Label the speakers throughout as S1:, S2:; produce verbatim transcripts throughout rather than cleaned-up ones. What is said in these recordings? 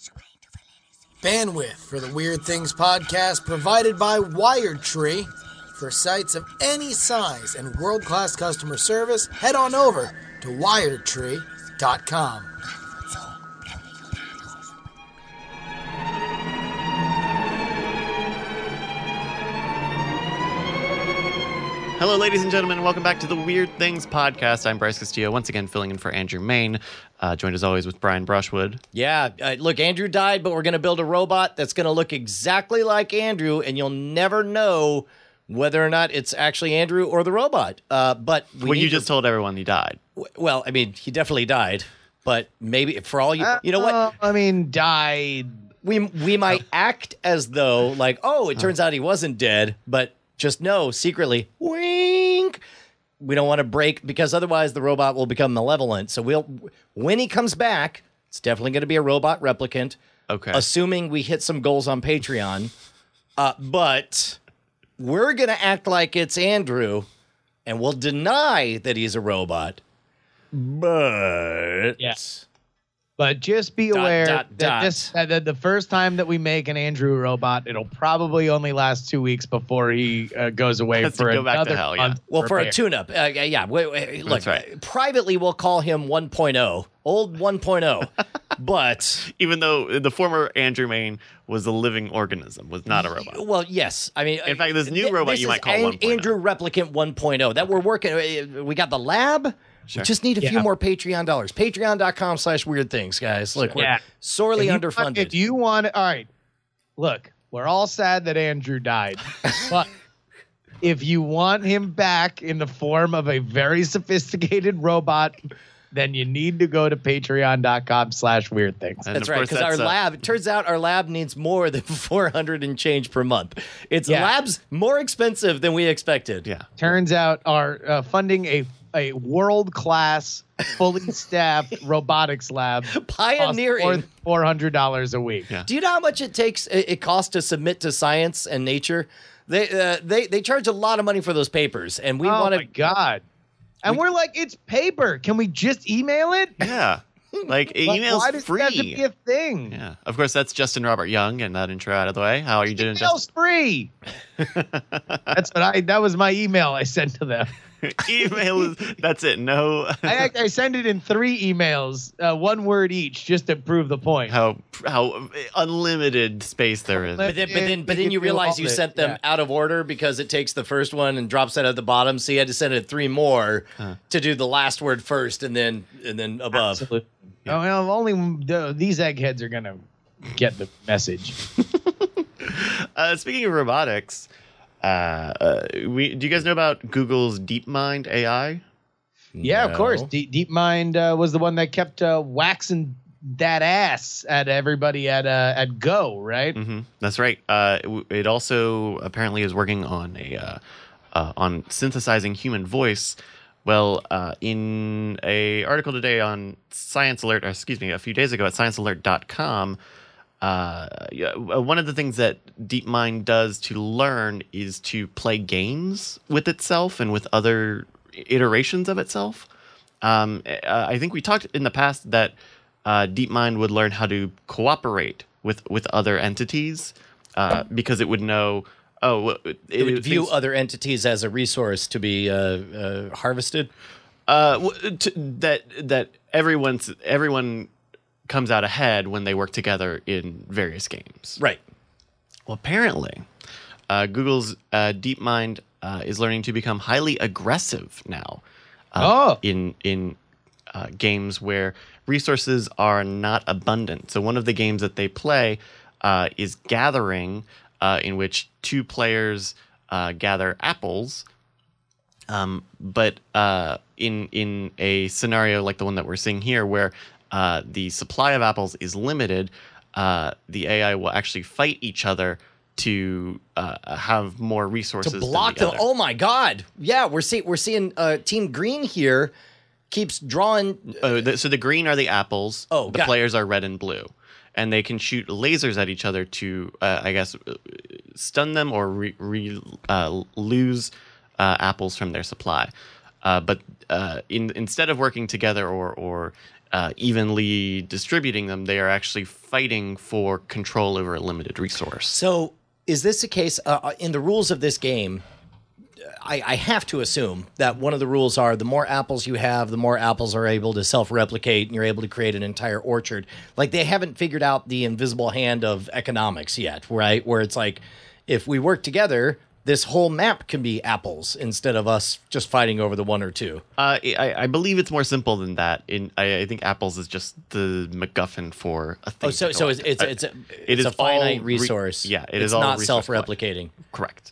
S1: Bandwidth for the Weird Things podcast provided by WiredTree. For sites of any size and world-class customer service, head on over to wired tree dot com.
S2: Hello, ladies and gentlemen, and welcome back to the Weird Things podcast. I'm Bryce Castillo, once again filling in for Andrew Main, uh, joined as always with Brian Brushwood.
S3: Yeah, uh, look, Andrew died, but we're going to build a robot that's going to look exactly like Andrew, and you'll never know whether or not it's actually Andrew or the robot. Uh, but we
S2: Well, you
S3: need
S2: just
S3: to-
S2: told everyone he died.
S3: w- Well, I mean, he definitely died, but maybe for all you, you know what?
S4: Uh, I mean, died.
S3: We we might act as though like, oh, it turns out he wasn't dead, but just know secretly, wink. We don't want to break because otherwise the robot will become malevolent. So we'll when he comes back, it's definitely going to be a robot replicant.
S2: Okay.
S3: Assuming we hit some goals on Patreon, uh, but we're going to act like it's Andrew, and we'll deny that he's a robot. But
S4: Yes. But just be
S3: Dot,
S4: aware
S3: dot,
S4: that
S3: dot.
S4: this that the, the first time that we make an Andrew robot, it'll probably only last two weeks before he uh, goes away
S2: Has to
S4: for
S2: go back to
S4: another
S2: hell, yeah.
S4: month.
S3: Well, for a
S4: repair.
S3: tune-up, uh, yeah. Wait, wait, look,
S2: That's right.
S3: privately we'll call him one point oh, old one point oh. But
S2: Even though the former Andrew Main was a living organism, was not a robot.
S3: well, yes. I mean,
S2: In fact, this new
S3: th-
S2: robot
S3: this
S2: you
S3: is
S2: might call
S3: An-
S2: one point oh.
S3: Andrew Replicant one point oh. That we're working. uh, We got the lab.
S2: Sure.
S3: We just need a few
S4: Yeah.
S3: more Patreon dollars. Patreon.com slash weird things, guys. Look, we're
S4: Yeah.
S3: sorely
S4: If you-
S3: underfunded.
S4: If you want, all right. Look, we're all sad that Andrew died, but if you want him back in the form of a very sophisticated robot, then you need to go to patreon.com slash weird things.
S2: And
S3: That's
S2: of
S3: right,
S2: course,
S3: because our
S2: that's, uh,
S3: lab, it turns out our lab needs more than four hundred and change per month. It's
S4: Yeah.
S3: lab's more expensive than we expected.
S2: Yeah.
S4: Turns out our uh, funding a a world-class, fully staffed robotics lab
S3: Pioneering.
S4: four hundred dollars a week.
S2: Yeah.
S3: Do you know how much it takes, it it costs to submit to Science and Nature? They uh, they they charge a lot of money for those papers, and we
S4: oh
S3: want
S4: my
S3: to.
S4: god! And we, are like, it's paper. Can we just email it?
S2: Yeah. Like,
S4: Like,
S2: email's
S4: why does
S2: free.
S4: it have to be a thing?
S2: Yeah. Of course, that's Justin Robert Young, and that intro out of the way. How are you doing,
S4: Email's
S2: Justin?
S4: free. That's what I. That was my email I sent to them.
S2: Email is, that's it. No.
S4: I act- I send it in three emails, uh, one word each, just to prove the point.
S2: how how unlimited space there is.
S3: But then, but then, but then you
S4: We can do
S3: realize
S4: all
S3: you
S4: this,
S3: sent them
S4: yeah.
S3: out of order because it takes the first one and drops it at the bottom. So you had to send it three more to do the last word first, and then and then above.
S4: Absolutely. Oh, well, only uh, these eggheads are gonna get the message.
S2: Uh, speaking of robotics, uh, uh, we do you guys know about Google's DeepMind A I?
S4: Yeah, of
S3: No.
S4: course. D- DeepMind uh, was the one that kept uh, waxing that ass at everybody at uh, at Go, right?
S2: Mm-hmm. That's right. Uh, it, w- it also apparently is working on a uh, uh, on synthesizing human voice. Well, uh, in a article today on Science Alert, or excuse me, a few days ago at science alert dot com, uh, yeah, one of the things that DeepMind does to learn is to play games with itself and with other iterations of itself. Um, uh, I think we talked in the past that uh, DeepMind would learn how to cooperate with, with other entities uh, because it would know. Oh, it,
S3: It would view
S2: thinks-
S3: other entities as a resource to be uh, uh, harvested.
S2: uh, w- to, that that everyone's everyone comes out ahead when they work together in various games.
S3: Right.
S2: Well, apparently, uh, Google's uh, DeepMind uh, is learning to become highly aggressive now. Uh,
S4: Oh.
S2: in in uh, games where resources are not abundant. So one of the games that they play uh, is Gathering, uh, in which two players uh, gather apples. Um, but uh, in in a scenario like the one that we're seeing here, where uh, the supply of apples is limited, uh, the A I will actually fight each other to uh, have more resources
S3: To block
S2: than
S3: them.
S2: the other.
S3: Oh my God! Yeah, we're seeing we're seeing uh, Team Green here keeps drawing.
S2: Oh, the, so the green are the apples.
S3: Oh,
S2: the
S3: got it.
S2: players are red and blue, and they can shoot lasers at each other to, uh, I guess, uh, stun them or re, re, uh, lose uh, apples from their supply. Uh, but uh, in, instead of working together or or uh, evenly distributing them. They are actually fighting for control over a limited resource.
S3: So is this a case uh, in the rules of this game? I, I have to assume that one of the rules are the more apples you have, the more apples are able to self-replicate, and you're able to create an entire orchard. Like, they haven't figured out the invisible hand of economics yet, right? Where it's like, if we work together, this whole map can be apples instead of us just fighting over the one or two.
S2: Uh, I, I believe it's more simple than that. In I, I think apples is just the MacGuffin for a thing.
S3: Oh, so
S2: to
S3: so it's
S2: collect.
S3: it's, it's a,
S2: It
S3: it's
S2: is
S3: a finite
S2: all re-
S3: resource.
S2: yeah, it
S3: it's
S2: is all
S3: not
S2: resource
S3: self-replicating.
S2: Correct.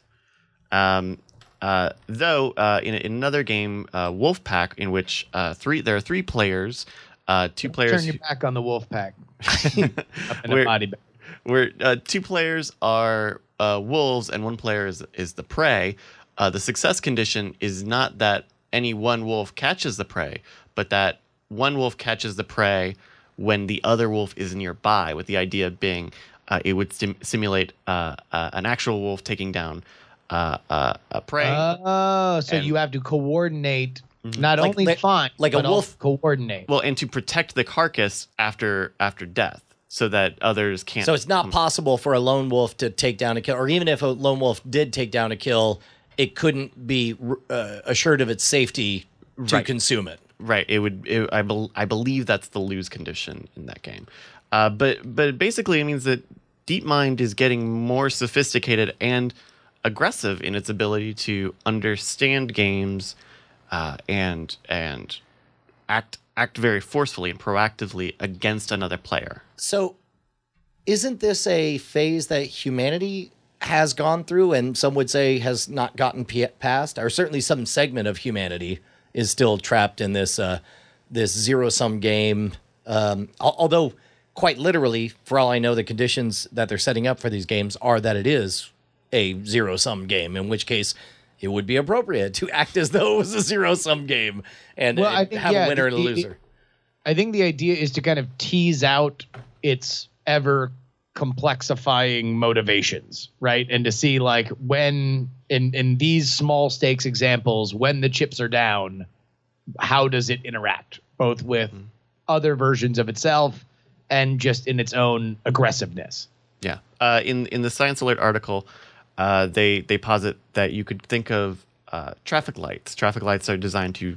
S2: Um, uh, though uh, in, in another game, uh, Wolfpack, in which uh, three there are three players, uh, two players.
S4: Turn your back on the wolf pack. Up in a
S2: Where-
S4: body bag.
S2: where uh, two players are uh, wolves and one player is, is the prey. Uh, the success condition is not that any one wolf catches the prey, but that one wolf catches the prey when the other wolf is nearby, with the idea being uh, it would sim- simulate uh, uh, an actual wolf taking down uh, uh, a prey.
S4: Oh, so
S2: And-
S4: you have to coordinate, not
S3: Like-
S4: only
S3: like-
S4: find,
S3: like a
S4: but
S3: wolf-
S4: also coordinate.
S2: well, and to protect the carcass after after death, so that others can't.
S3: So it's not possible for a lone wolf to take down a kill, or even if a lone wolf did take down a kill, it couldn't be uh, assured of its safety to
S2: Right.
S3: consume it.
S2: Right. It would. It, I, bel I believe that's the lose condition in that game. Uh, but but basically, it means that DeepMind is getting more sophisticated and aggressive in its ability to understand games uh, and and act act very forcefully and proactively against another player.
S3: So isn't this a phase that humanity has gone through, and some would say has not gotten p- past, or certainly some segment of humanity is still trapped in this uh, this zero sum game? Um, al- although, quite literally, for all I know, the conditions that they're setting up for these games are that it is a zero sum game. In which case, it would be appropriate to act as though it was a zero sum game and,
S4: Well,
S3: and
S4: I think,
S3: have
S4: yeah,
S3: a winner and a
S4: the-
S3: loser.
S4: I think the idea is to kind of tease out its ever complexifying motivations, right? And to see, like, when in in these small stakes examples, when the chips are down, how does it interact both with
S2: Mm-hmm.
S4: other versions of itself and just in its own aggressiveness?
S2: Yeah. Uh, in in the Science Alert article, uh, they they posit that you could think of uh, traffic lights. Traffic lights are designed to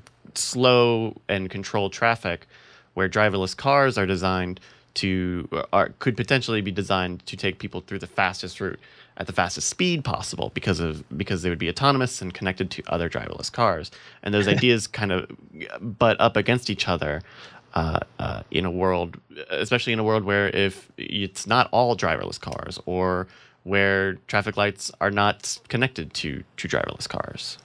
S2: slow and control traffic, where driverless cars are designed to are could potentially be designed to take people through the fastest route at the fastest speed possible, because of because they would be autonomous and connected to other driverless cars. And those ideas kind of butt up against each other. Uh, uh, in a world, especially in a world where if it's not all driverless cars, or where traffic lights are not connected to, to driverless cars.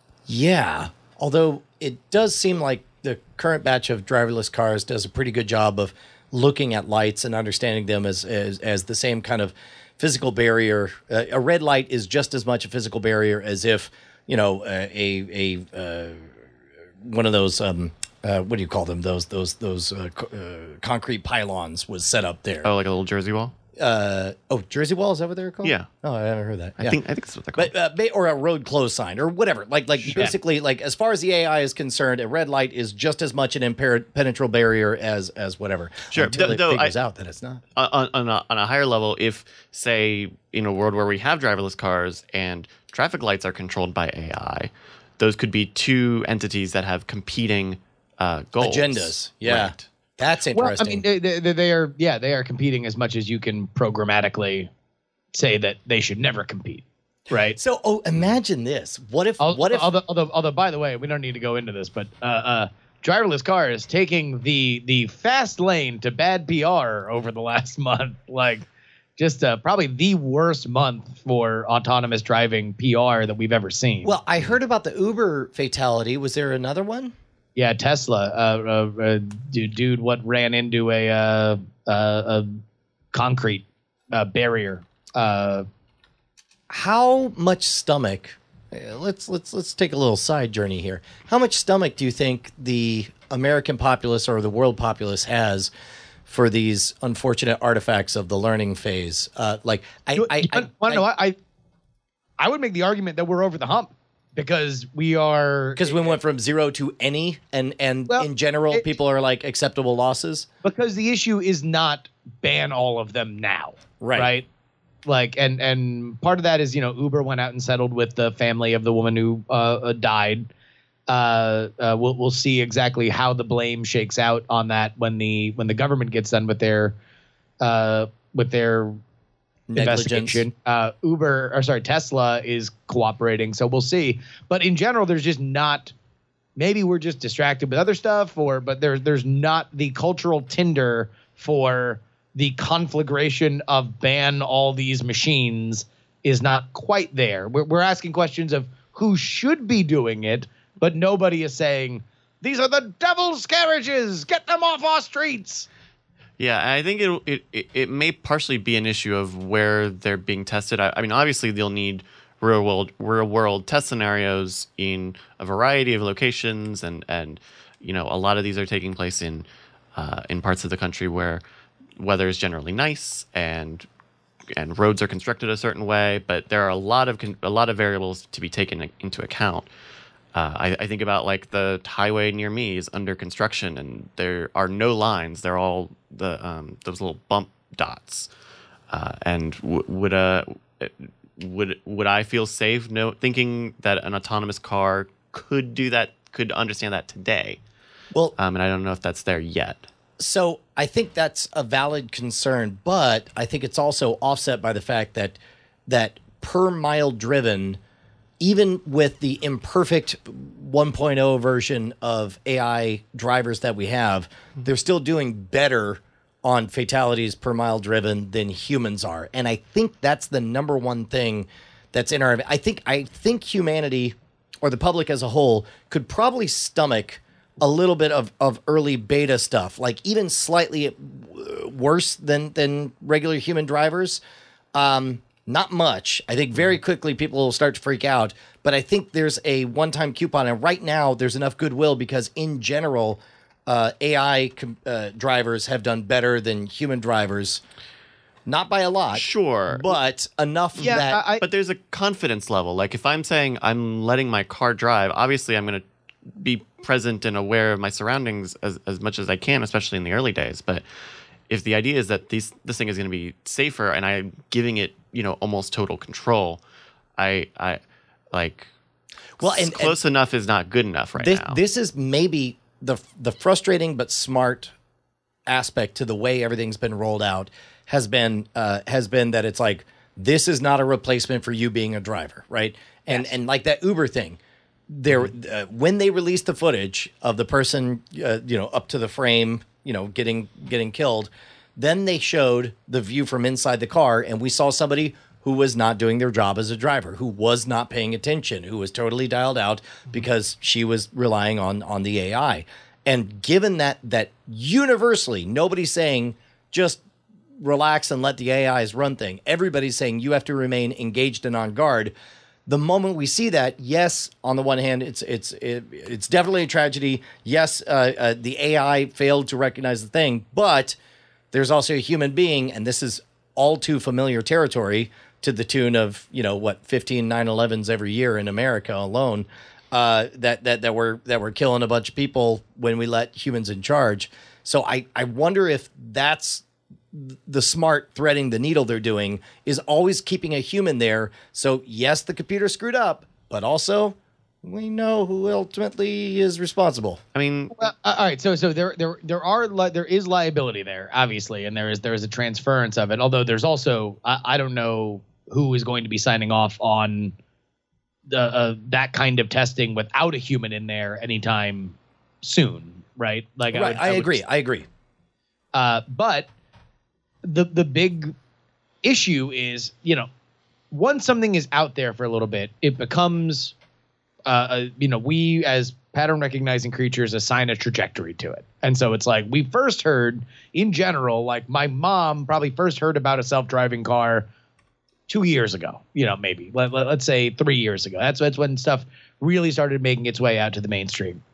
S3: Yeah, although it does seem like the current batch of driverless cars does a pretty good job of looking at lights and understanding them as as, as the same kind of physical barrier. Uh, a red light is just as much a physical barrier as if, you know, uh, a a uh, one of those um, uh, what do you call them? Those those those uh, co- uh, concrete pylons was set up there.
S2: Oh, like a little Jersey wall?
S3: Uh, oh, Jersey Wall, is that what they're called?
S2: Yeah.
S3: Oh, I haven't heard that.
S2: I
S3: Yeah.
S2: think I think that's what they're called.
S3: But uh, ba- or a road close sign or whatever. Like like
S4: Sure.
S3: basically, like as far as the A I is concerned, a red light is just as much an impenetrable barrier as as whatever.
S2: Sure.
S3: Until
S2: Though-
S3: it
S2: though
S3: figures
S2: I-
S3: out that it's not.
S2: on, on, a, on a higher level, if, say, in a world where we have driverless cars and traffic lights are controlled by A I, those could be two entities that have competing uh, goals.
S3: Agendas. Yeah.
S2: Right.
S3: That's
S4: Well, I
S3: interesting.
S4: mean, they, they, they are, yeah, they are competing as much as you can programmatically say that they should never compete, right?
S3: so, oh, imagine this. What if?
S4: Al-
S3: what if?
S4: Although, although, although, by the way, we don't need to go into this, but uh, uh, driverless cars taking the the fast lane to bad P R over the last month, like just uh, probably the worst month for autonomous driving P R that we've ever seen.
S3: well, I heard about the Uber fatality. Was there another one?
S4: Yeah, Tesla, uh, uh, uh, dude, dude, what ran into a uh, uh, a concrete uh, barrier. Uh,
S3: How much stomach? uh, Let's let's let's take a little side journey here. How much stomach do you think the American populace or the world populace has for these unfortunate artifacts of the learning phase? Uh, like I,
S4: you,
S3: I,
S4: you
S3: I,
S4: want to
S3: I-
S4: know what? I I would make the argument that we're over the hump. because we are
S3: Because we went from zero to any, and and
S4: Well,
S3: in general,
S4: it-
S3: people are like acceptable losses.
S4: because the issue is not ban all of them now,
S3: Right.
S4: Right. Like, and and part of that is, you know, Uber went out and settled with the family of the woman who uh, uh, died. Uh, uh, we'll we'll see exactly how the blame shakes out on that when the when the government gets done with their uh, with their
S3: Negligence.
S4: investigation. Uh, Uber, or sorry, Tesla is cooperating, so we'll see. But in general, there's just not. Maybe we're just distracted with other stuff, or but there's there's not the cultural tinder for the conflagration of ban all these machines is not quite there. We're, we're asking questions of who should be doing it, but nobody is saying these are the devil's carriages. Get them off our streets.
S2: Yeah, I think it, it it it may partially be an issue of where they're being tested. I, I mean, obviously they'll need real world real world test scenarios in a variety of locations, and and you know a lot of these are taking place in uh, in parts of the country where weather is generally nice and and roads are constructed a certain way. But there are a lot of con- a lot of variables to be taken into account. Uh, I, I think about like the highway near me is under construction, and there are no lines. They're all the um, those little bump dots. Uh, and w- would a would would I feel safe no thinking that an autonomous car could do that, could understand that today?
S3: Well,
S2: Um, and I don't know if that's there yet.
S3: so I think that's a valid concern, but I think it's also offset by the fact that that per mile driven, even with the imperfect one point oh version of A I drivers that we have, they're still doing better on fatalities per mile driven than humans are. And I think that's the number one thing that's in our I think I think humanity or the public as a whole could probably stomach a little bit of, of early beta stuff, like even slightly worse than than regular human drivers. Um, not much. I think very quickly people will start to freak out, but I think there's a one-time coupon, and right now there's enough goodwill because in general, uh, A I com- uh, drivers have done better than human drivers, not by a lot,
S2: Sure.
S3: but enough
S4: Yeah,
S3: that
S4: I, I,
S2: But there's a confidence level. Like if I'm saying I'm letting my car drive, obviously I'm going to be present and aware of my surroundings as, as much as I can, especially in the early days. But if the idea is that these this thing is going to be safer and I'm giving it, you know, almost total control, I I like
S3: well,
S2: s-
S3: and,
S2: close enough is not good enough right
S3: this,
S2: now.
S3: this is maybe the the frustrating but smart aspect to the way everything's been rolled out has been uh, has been that it's like this is not a replacement for you being a driver, right? And and like that Uber thing, there uh, when they released the footage of the person, uh, you know, up to the frame, you know, getting getting killed, then they showed the view from inside the car, and we saw somebody who was not doing their job as a driver, who was not paying attention, who was totally dialed out because she was relying on on the A I. And given that that universally nobody's saying just relax and let the A Is run thing, everybody's saying you have to remain engaged and on guard. The moment we see that, yes, on the one hand, it's it's it, it's definitely a tragedy. Yes, uh, uh, the A I failed to recognize the thing, but there's also a human being, and this is all too familiar territory to the tune of, you know, what, fifteen nine elevens every year in America alone, uh, that that that we're that we're killing a bunch of people when we let humans in charge. So I I wonder if that's the smart threading the needle they're doing, is always keeping a human there. So yes, the computer screwed up, but also we know who ultimately is responsible.
S2: I mean,
S4: Well, uh, all right, so so there there there are li- there is liability there, obviously, and there is there is a transference of it. Although there's also I, I don't know who is going to be signing off on the uh, that kind of testing without a human in there anytime soon, right? Like
S3: Right,
S4: would-
S3: I,
S4: would-
S3: agree. I agree.
S4: Uh, but the the big issue is, you know, once something is out there for a little bit, it becomes, uh, uh, you know, we as pattern recognizing creatures assign a trajectory to it. And so it's like we first heard in general, like my mom probably first heard about a self-driving car two years ago, you know, maybe let, let, let's say three years ago. That's, that's when stuff really started making its way out to the mainstream.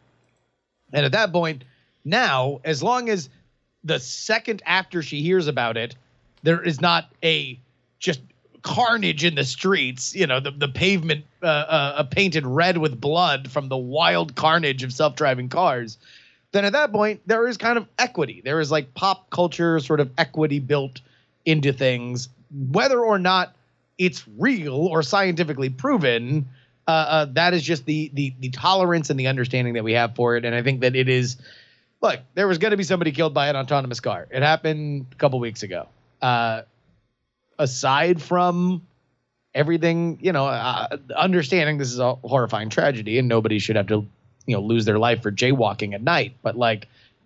S4: And at that point, now, as long as the second after she hears about it, there is not a just carnage in the streets, you know, the, the pavement uh, uh, painted red with blood from the wild carnage of self-driving cars, then at that point, there is kind of equity. There is like pop culture sort of equity built into things, whether or not it's real or scientifically proven. Uh, uh, that is just the, the the tolerance and the understanding that we have for it. And I think that it is, look, there was going to be somebody killed by an autonomous car. It happened a couple weeks ago. Uh, aside from everything, you know, uh, understanding this is a horrifying tragedy and nobody should have to, you know, lose their life for jaywalking at night. But like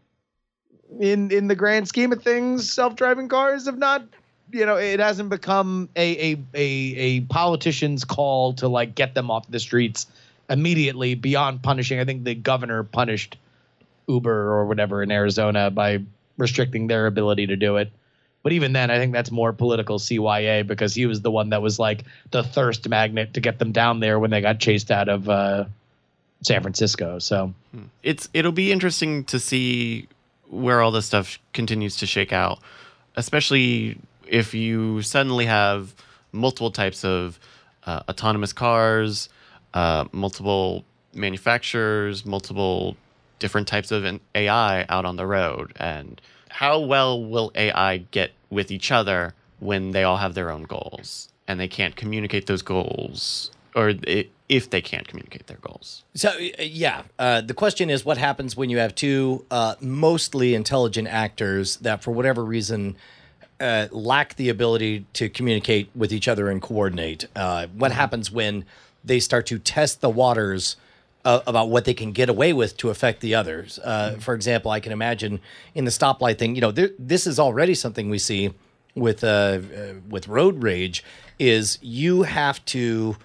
S4: in in the grand scheme of things, self-driving cars have not, you know, it hasn't become a a a, a politician's call to like get them off the streets immediately beyond punishing. I think the governor punished Uber or whatever in Arizona by restricting their ability to do it. But even then, I think that's more political C Y A because he was the one that was like the thirst magnet to get them down there when they got chased out of uh, San Francisco. So
S2: it's it'll be interesting to see where all this stuff continues to shake out, especially if you suddenly have multiple types of uh, autonomous cars, uh, multiple manufacturers, multiple different types of A I out on the road. And how well will A I get with each other when they all have their own goals and they can't communicate those goals, or if they can't communicate their goals?
S3: So, yeah, uh, the question is what happens when you have two uh, mostly intelligent actors that, for whatever reason, uh, lack the ability to communicate with each other and coordinate? Uh, what mm-hmm. happens when they start to test the waters Uh, about what they can get away with to affect the others? Uh, mm-hmm. For example, I can imagine in the stoplight thing, you know, there, this is already something we see with uh, uh, with road rage, is you have to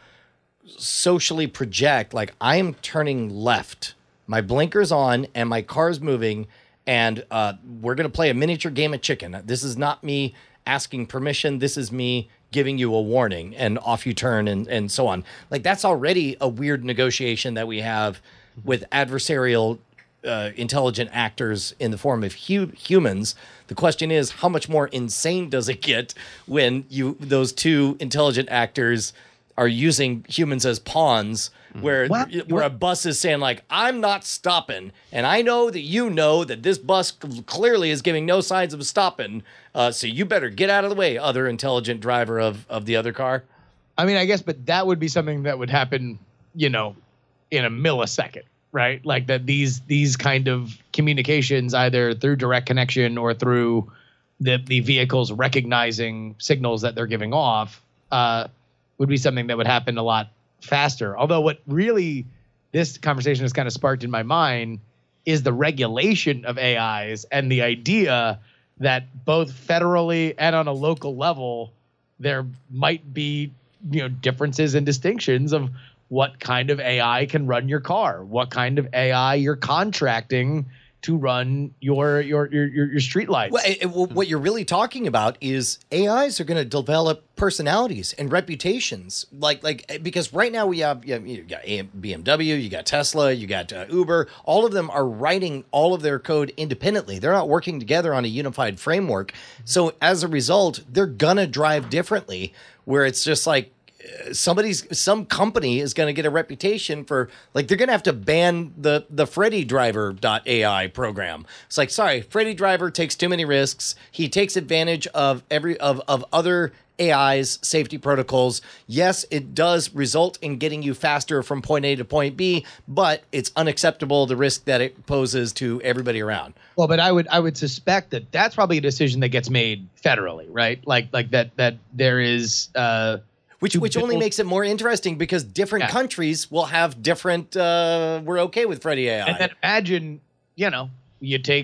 S3: socially project, like, I am turning left, my blinker's on, and my car's moving, and uh, we're going to play a miniature game of chicken. This is not me asking permission. This is me giving you a warning, and off you turn, and, and so on. Like, that's already a weird negotiation that we have with adversarial uh, intelligent actors in the form of hu- humans. The question is, how much more insane does it get when you those two intelligent actors are using humans as pawns, where
S4: What?
S3: where a bus is saying, like, I'm not stopping, and I know that you know that this bus clearly is giving no signs of stopping, uh, so you better get out of the way, other intelligent driver of, of the other car.
S4: I mean, I guess, but that would be something that would happen, you know, in a millisecond, right? Like that these these kind of communications, either through direct connection or through the, the vehicles recognizing signals that they're giving off, uh, would be something that would happen a lot faster. Although what really this conversation has kind of sparked in my mind is the regulation of A Is and the idea that both federally and on a local level, there might be, you know, differences and distinctions of what kind of A I can run your car, what kind of A I you're contracting to run your your your your, your street lights.
S3: Well, it, it, what you're really talking about is A Is are going to develop personalities and reputations, like like because right now we have, you, know, you got B M W, you got Tesla, you got uh, Uber. All of them are writing all of their code independently. They're not working together on a unified framework. So as a result, they're gonna drive differently. Where it's just like, somebody's some company is going to get a reputation for, like, they're going to have to ban the the Freddy Driver A I program. It's like, sorry, Freddy Driver takes too many risks. He takes advantage of every of of other A I's safety protocols. Yes, it does result in getting you faster from point A to point B, but it's unacceptable, the risk that it poses to everybody around.
S4: Well, but I would I would suspect that that's probably a decision that gets made federally, right? Like like that that there is. Uh,
S3: Which which only makes it more interesting because different yeah. countries will have different, uh, we're okay with Freddy A I.
S4: And then imagine, you know, you take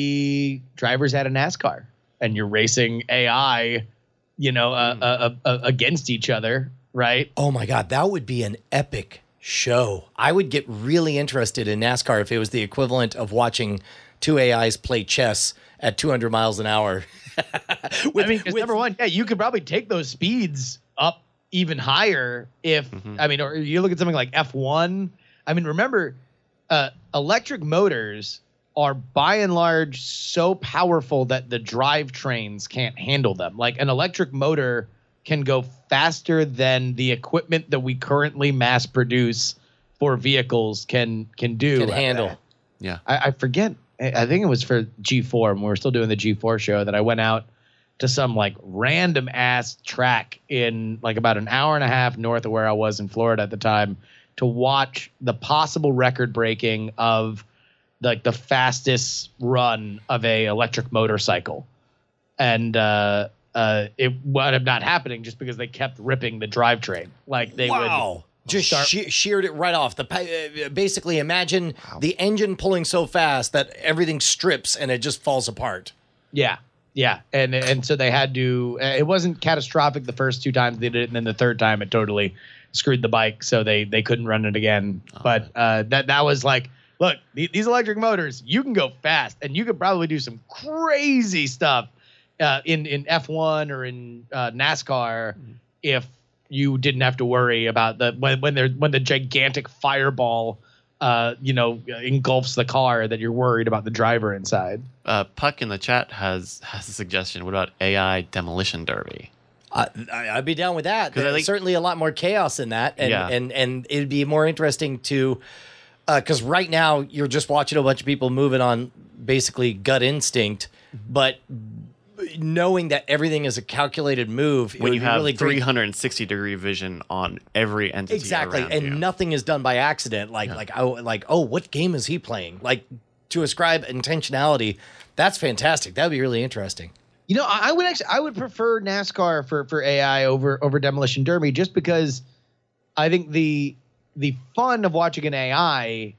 S4: the drivers out of NASCAR and you're racing A I, you know, uh, mm. uh, uh, against each other, right?
S3: Oh, my God. That would be an epic show. I would get really interested in NASCAR if it was the equivalent of watching two A Is play chess at two hundred miles an hour.
S4: with, I mean, with, number one, yeah, you could probably take those speeds up even higher if, mm-hmm. I mean, or you look at something like F one. I mean, remember, uh, electric motors are by and large so powerful that the drivetrains can't handle them. Like an electric motor can go faster than the equipment that we currently mass produce for vehicles can can do.
S3: Can handle.
S2: Yeah.
S4: I, I forget. I think it was for G four when we were still doing the G four show that I went out to some like random ass track in like about an hour and a half north of where I was in Florida at the time to watch the possible record breaking of like the fastest run of a electric motorcycle. And uh, uh, it wound up not happening just because they kept ripping the drivetrain. Like they
S3: wow.
S4: would
S3: Just
S4: start-
S3: she- sheared it right off. The pa- uh, basically imagine the engine pulling so fast that everything strips and it just falls apart.
S4: Yeah, yeah, and and so they had to. It wasn't catastrophic the first two times they did it, and then the third time it totally screwed the bike, so they they couldn't run it again. Oh, but uh, that that was like, look, these electric motors, you can go fast, and you could probably do some crazy stuff uh, in in F one or in uh, NASCAR mm-hmm. if you didn't have to worry about the when when there when the gigantic fireball. Uh, you know, engulfs the car that you're worried about the driver inside.
S2: Uh, Puck in the chat has has a suggestion. What about A I demolition derby?
S3: Uh, I, I'd be down with that. There's
S2: like,
S3: certainly a lot more chaos in that, and
S2: yeah.
S3: and and it'd be more interesting to, because uh, right now you're just watching a bunch of people moving on basically gut instinct, but knowing that everything is a calculated move
S2: when you have
S3: really
S2: three hundred sixty degree vision on every entity
S3: exactly
S2: around
S3: and
S2: you.
S3: Nothing is done by accident like yeah. like oh like oh what game is he playing, like to ascribe intentionality. That's fantastic. That would be really interesting.
S4: You know, I would actually I would prefer NASCAR for for A I over over Demolition Derby, just because I think the the fun of watching an A I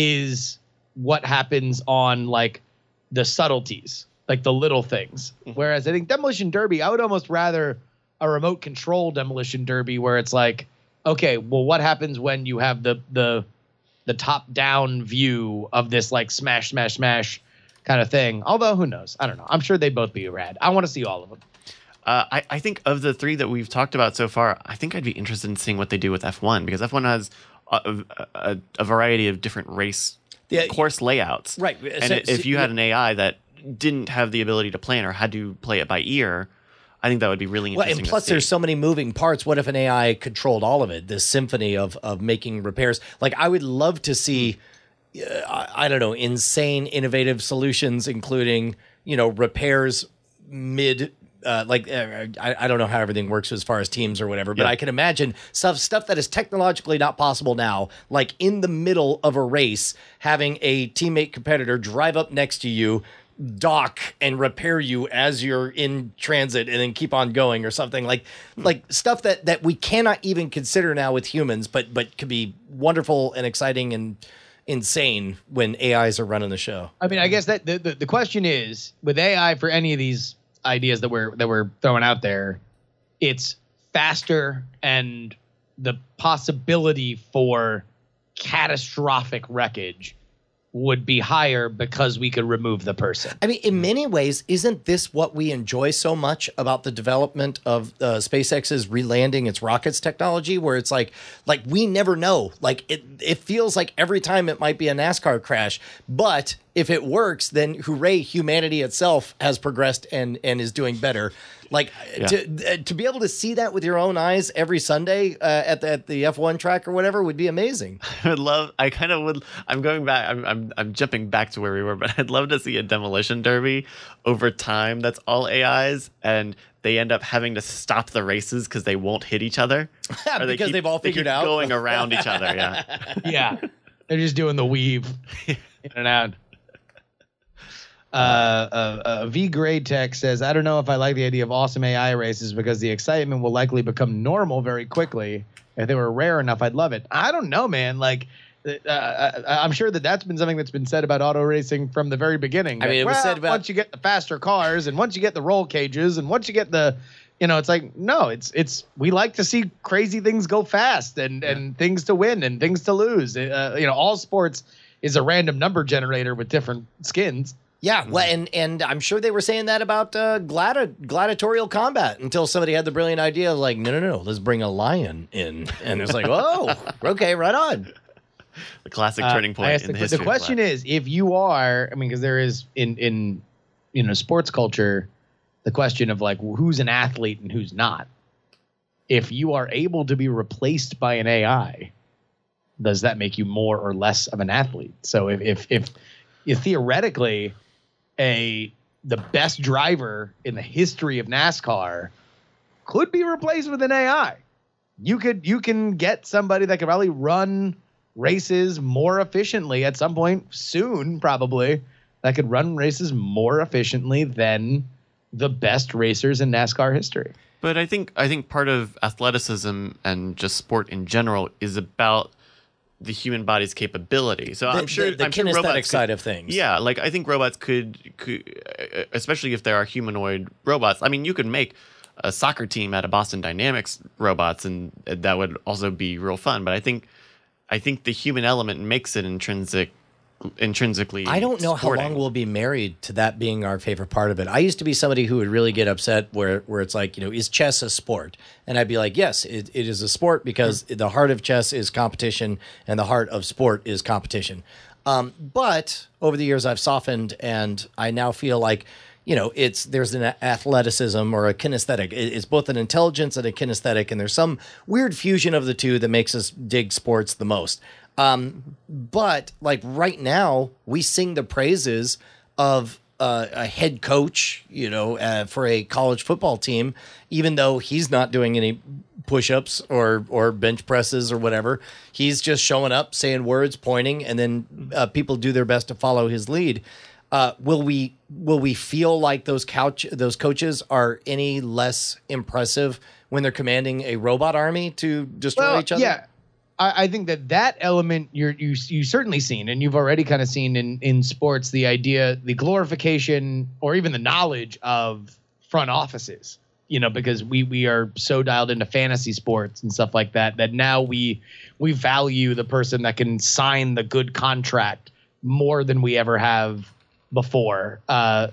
S4: is what happens on like the subtleties, like the little things. Whereas I think Demolition Derby, I would almost rather a remote control Demolition Derby where it's like, okay, well, what happens when you have the the the top down view of this like smash, smash, smash kind of thing? Although who knows? I don't know. I'm sure they'd both be rad. I want to see all of them.
S2: Uh, I, I think of the three that we've talked about so far, I think I'd be interested in seeing what they do with F one, because F one has a, a, a variety of different race yeah, course layouts.
S3: Right.
S2: And
S3: so,
S2: if you had an A I that didn't have the ability to plan or had to play it by ear, I think that would be really interesting.
S3: Well, and plus, there's so many moving parts. What if an A I controlled all of it? This symphony of of making repairs. Like, I would love to see, uh, I, I don't know, insane, innovative solutions, including, you know, repairs mid. Uh, like uh, I, I don't know how everything works as far as teams or whatever, but yeah. I can imagine stuff stuff that is technologically not possible now, like in the middle of a race, having a teammate competitor drive up next to you, dock and repair you as you're in transit, and then keep on going or something like hmm. like stuff that that we cannot even consider now with humans, but but could be wonderful and exciting and insane when A Is are running the show.
S4: I mean, I guess that the the, the question is, with A I for any of these ideas that we're that we're throwing out there, it's faster, and the possibility for catastrophic wreckage would be higher because we could remove the person.
S3: I mean, in many ways, isn't this what we enjoy so much about the development of uh, SpaceX's relanding its rockets technology, where it's like, like we never know. Like it, it feels like every time it might be a NASCAR crash, but if it works, then hooray, humanity itself has progressed and and is doing better. Like yeah. to uh, to be able to see that with your own eyes every Sunday uh, at the at the F one track or whatever would be amazing.
S2: I would love. I kind of would. I'm going back. I'm, I'm I'm jumping back to where we were, but I'd love to see a demolition derby over time. That's all A Is, and they end up having to stop the races because they won't hit each other.
S3: Or they because keep, they've all figured
S2: they keep
S3: out
S2: going around each other. Yeah,
S4: yeah. They're just doing the weave in and out. Uh, uh, uh, V Grade Tech says, I don't know if I like the idea of awesome A I races because the excitement will likely become normal very quickly. If they were rare enough, I'd love it. I don't know, man. Like, uh, I, I'm sure that that's been something that's been said about auto racing from the very beginning.
S3: I mean, it was
S4: well,
S3: said about
S4: once you get the faster cars, and once you get the roll cages, and once you get the, you know, it's like, no, it's it's we like to see crazy things go fast, and yeah. and things to win and things to lose. Uh, you know, all sports is a random number generator with different skins.
S3: Yeah, well, and and I'm sure they were saying that about uh, gladi- gladiatorial combat until somebody had the brilliant idea of like, no, no, no, let's bring a lion in, and it's like, oh, okay, right on.
S2: The classic turning point uh, in the, the history.
S4: The question is, if you are, I mean, because there is in in you know sports culture, the question of like who's an athlete and who's not. if you are able to be replaced by an A I, does that make you more or less of an athlete? So if if if, if theoretically a the best driver in the history of NASCAR could be replaced with an A I, you could you can get somebody that could probably run races more efficiently at some point soon, probably, that could run races more efficiently than the best racers in NASCAR history.
S2: But I think I think part of athleticism and just sport in general is about the human body's capability. So
S3: The-
S2: I'm sure
S3: the- the
S2: I'm sure
S3: kinesthetic
S2: robots could-
S3: side of things.
S2: Yeah, like I think robots could, could, especially if there are humanoid robots. I mean, you could make a soccer team out of Boston Dynamics robots, and that would also be real fun. But I think I think the human element makes it intrinsic. intrinsically
S3: I don't know
S2: sporting.
S3: how long we'll be married to that being our favorite part of it. I used to be somebody who would really get upset where, where it's like, you know, is chess a sport? And I'd be like, yes, it, it is a sport because the heart of chess is competition and the heart of sport is competition. Um, but over the years, I've softened and I now feel like, you know, it's there's an athleticism or a kinesthetic. It- It's both an intelligence and a kinesthetic, and there's some weird fusion of the two that makes us dig sports the most. Um, but like right now, we sing the praises of uh, a head coach, you know, uh, for a college football team, even though he's not doing any push-ups or or bench presses or whatever. He's just showing up, saying words, pointing, and then uh, people do their best to follow his lead. Uh, will we will we feel like those couch those coaches are any less impressive when they're commanding a robot army to destroy
S4: Well,
S3: each other?
S4: yeah. I, I think that that element you're you you certainly seen, and you've already kind of seen in in sports, the idea, the glorification, or even the knowledge of front offices. You know, because we we are so dialed into fantasy sports and stuff like that that now we we value the person that can sign the good contract more than we ever have before. Uh,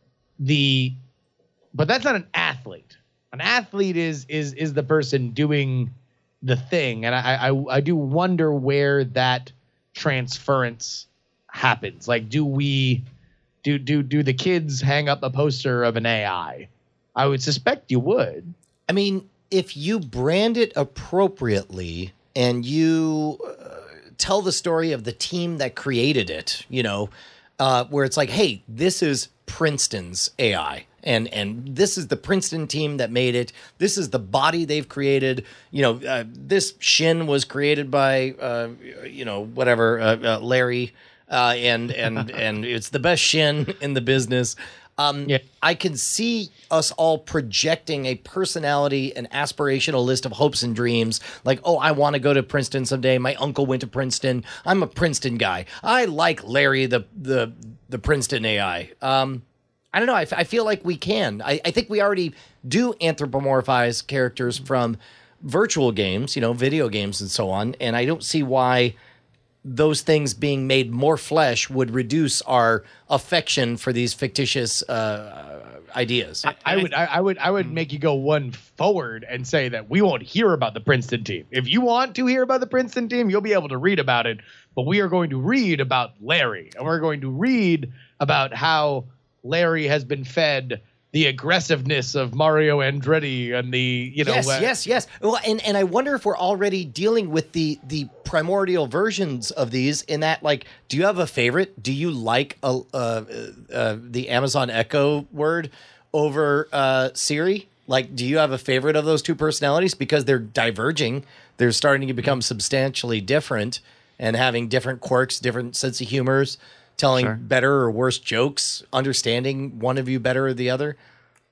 S4: the but that's not an athlete. An athlete is is is the person doing the thing, and I, I I do wonder where that transference happens. Like, do we do do do the kids hang up a poster of an A I? I would suspect you would.
S3: I mean, if you brand it appropriately and you uh, tell the story of the team that created it, you know, uh, where it's like, hey, this is Princeton's A I. And and this is the Princeton team that made it. This is the body they've created. You know, uh, this shin was created by, uh, you know, whatever, uh, uh, Larry. Uh, and and and it's the best shin in the business. Um,
S4: Yeah.
S3: I can see us all projecting a personality, an aspirational list of hopes and dreams. Like, oh, I want to go to Princeton someday. My uncle went to Princeton. I'm a Princeton guy. I like Larry, the the the Princeton A I. Um, I don't know. I, f- I feel like we can. I, I think we already do anthropomorphize characters from virtual games, you know, video games and so on. And I don't see why those things being made more flesh would reduce our affection for these fictitious uh, ideas.
S4: I, I would I, I would I would make you go one forward and say that we won't hear about the Princeton team. If you want to hear about the Princeton team, you'll be able to read about it. But we are going to read about Larry, and we're going to read about how Larry has been fed the aggressiveness of Mario Andretti and the, you know,
S3: yes,
S4: uh,
S3: yes, yes. Well, and, and I wonder if we're already dealing with the the primordial versions of these. In that, like, do you have a favorite? Do you like a, uh, uh, the Amazon Echo word over uh, Siri? Like, do you have a favorite of those two personalities? Because they're diverging. They're starting to become substantially different and having different quirks, different sense of humors. Telling
S2: Sure.
S3: better or worse jokes, understanding one of you better or the other.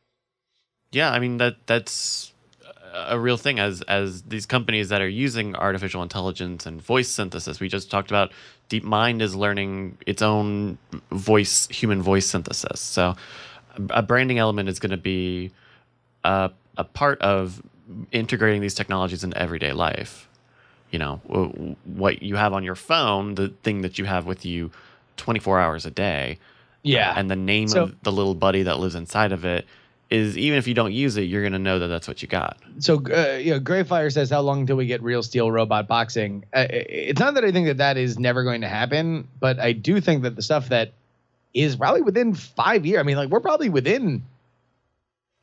S2: Yeah, I mean that that's a real thing as as these companies that are using artificial intelligence and voice synthesis. We just talked about DeepMind is learning its own voice, human voice synthesis. So a branding element is going to be a, a part of integrating these technologies into everyday life. You know, w- what you have on your phone, the thing that you have with you twenty-four hours a day.
S4: yeah.
S2: And the name
S4: So-
S2: of the little buddy that lives inside of it is, even if you don't use it, you're going to know that that's what you got.
S4: So, uh, you know, Greyfire says, how long until we get real steel robot boxing? Uh, it's not that I think that that is never going to happen, but I do think that the stuff that is probably within five years, I mean, like, we're probably within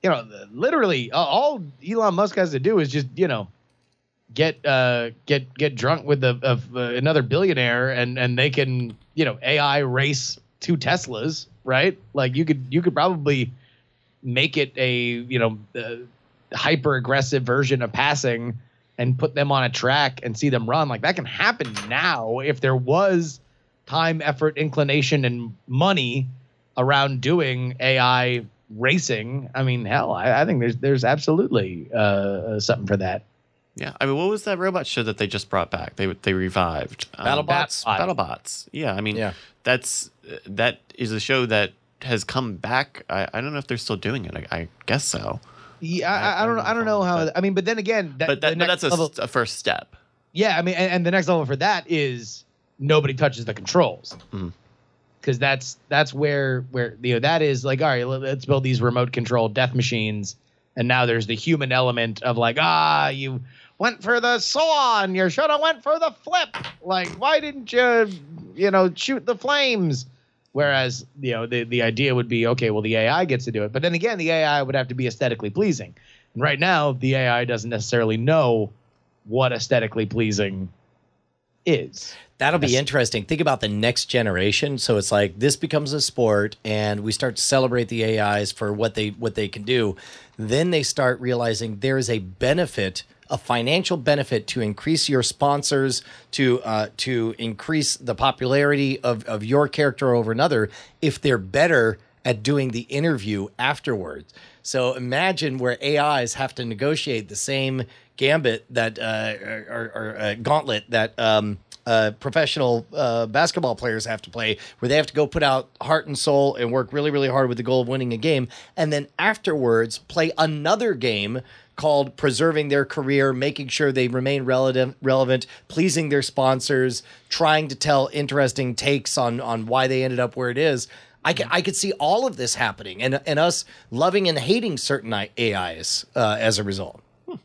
S4: you know, literally uh, all Elon Musk has to do is just, you know, get uh, get get drunk with the, of, uh, another billionaire, and and they can, you know, A I race two Teslas, right? Like you could you could probably make it a, you know, uh, hyper aggressive version of passing and put them on a track and see them run. Like that can happen now if there was time, effort, inclination, and money around doing A I racing. I mean, hell, I, I think there's there's absolutely uh, something for that.
S2: Yeah, I mean, what was that robot show that they just brought back? They they revived um,
S3: BattleBots.
S2: BattleBots. Yeah, I mean,
S3: Yeah.
S2: that's that is a show that has come back. I, I don't know if they're still doing it. I, I guess so.
S4: Yeah, I, I don't know. I don't know how. I mean, but then again, that,
S2: But, that,
S4: the
S2: but
S4: next
S2: that's a,
S4: level,
S2: a first step.
S4: yeah. I mean, and, and the next level for that is nobody touches the controls, because
S2: Mhm.
S4: that's that's where where you know that is like, all right, let- let's build these remote controlled death machines, and now there's the human element of like, ah, you went for the swan, you should have went for the flip. Like, why didn't you, you know, shoot the flames? Whereas, you know, the, the idea would be, okay, well, the A I gets to do it. But then again, the A I would have to be aesthetically pleasing. And right now, the A I doesn't necessarily know what aesthetically pleasing is.
S3: That'll be interesting. Think about the next generation. So it's like this becomes a sport, and we start to celebrate the A Is for what they what they can do. Then they start realizing there is a benefit, a financial benefit, to increase your sponsors, to uh, to increase the popularity of, of your character over another if they're better at doing the interview afterwards. So imagine where A Is have to negotiate the same gambit that uh, or, or uh, gauntlet that um, uh, professional uh, basketball players have to play, where they have to go put out heart and soul and work really, really hard with the goal of winning a game, and then afterwards play another game called preserving their career, making sure they remain relevant, relevant, pleasing their sponsors, trying to tell interesting takes on on why they ended up where it is. I could, I could see all of this happening, and and us loving and hating certain A Is uh, as a result.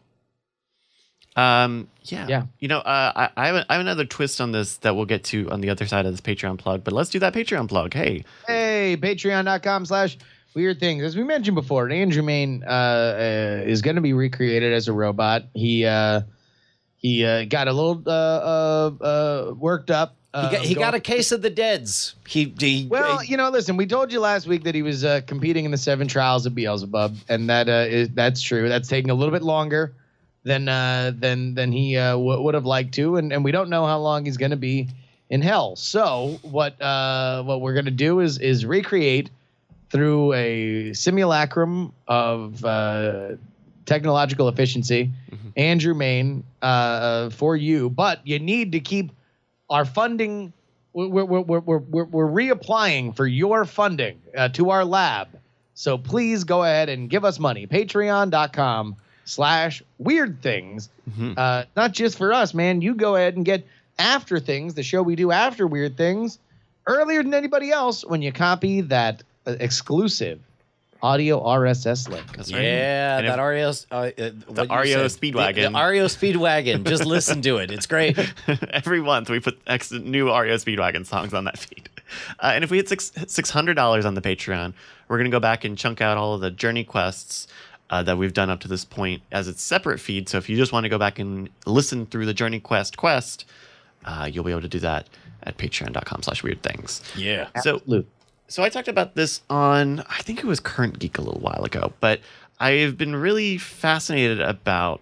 S2: Um, yeah.
S4: Yeah.
S2: You know, uh, I, I, have a, I have another twist on this that we'll get to on the other side of this Patreon plug, but let's do that Patreon plug. Hey.
S4: Hey, patreon.com slash weird things. As we mentioned before, Andrew Main uh, uh, is going to be recreated as a robot. He uh, he uh, got a little uh, uh, uh, worked up.
S3: He
S4: Uh,
S3: got, he
S4: going-
S3: got a case of the deads. He, he
S4: Well, you know, listen, we told you last week that he was uh, competing in the seven trials of Beelzebub, and that uh, is, that's true. That's taking a little bit longer than uh, than than he uh, w- would have liked to, and, and we don't know how long he's going to be in hell. So what uh, what we're going to do is is recreate through a simulacrum of uh, technological efficiency, Andrew Main uh, for you, but you need to keep our funding. We're, we're, we're, we're, we're, we're reapplying for your funding uh, to our lab. So please go ahead and give us money. Patreon.com slash weird things. Uh, not just for us, man. You go ahead and get After Things, the show we do after Weird Things, earlier than anybody else when you copy that uh, exclusive audio R S S link.
S2: That's right.
S3: Yeah,
S2: And
S3: that
S2: if-
S3: R E O, uh, uh,
S2: The
S3: what you
S2: R E O
S3: said.
S2: Speedwagon.
S3: The, the R E O Speedwagon. Just listen to it. It's great.
S2: Every month we put X new R E O Speedwagon songs on that feed. Uh, and if we hit six six hundred dollars on the Patreon, we're gonna go back and chunk out all of the journey quests uh, that we've done up to this point as its separate feed. So if you just want to go back and listen through the journey quest quest, uh, you'll be able to do that at patreon.com slash weird things.
S3: Yeah.
S2: So
S4: Absolute.
S2: so I talked about this on, I think it was Current Geek a little while ago, but I've been really fascinated about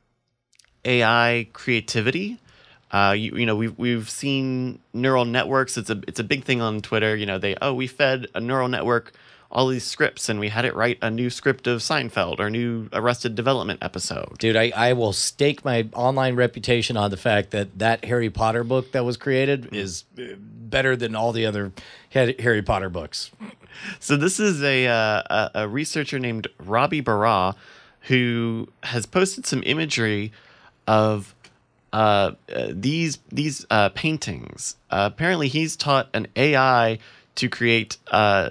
S2: A I creativity. Uh, you, you know, we've we've seen neural networks. It's a it's a big thing on Twitter. You know, they oh we fed a neural network all these scripts and we had it write a new script of Seinfeld or a new Arrested Development episode.
S3: Dude, I, I will stake my online reputation on the fact that that Harry Potter book that was created is uh, better than all the other Ha- Harry Potter books.
S2: So this is a, uh, a a researcher named Robbie Barra who has posted some imagery of uh, uh, these these uh, paintings. Uh, apparently, he's taught an A I to create uh,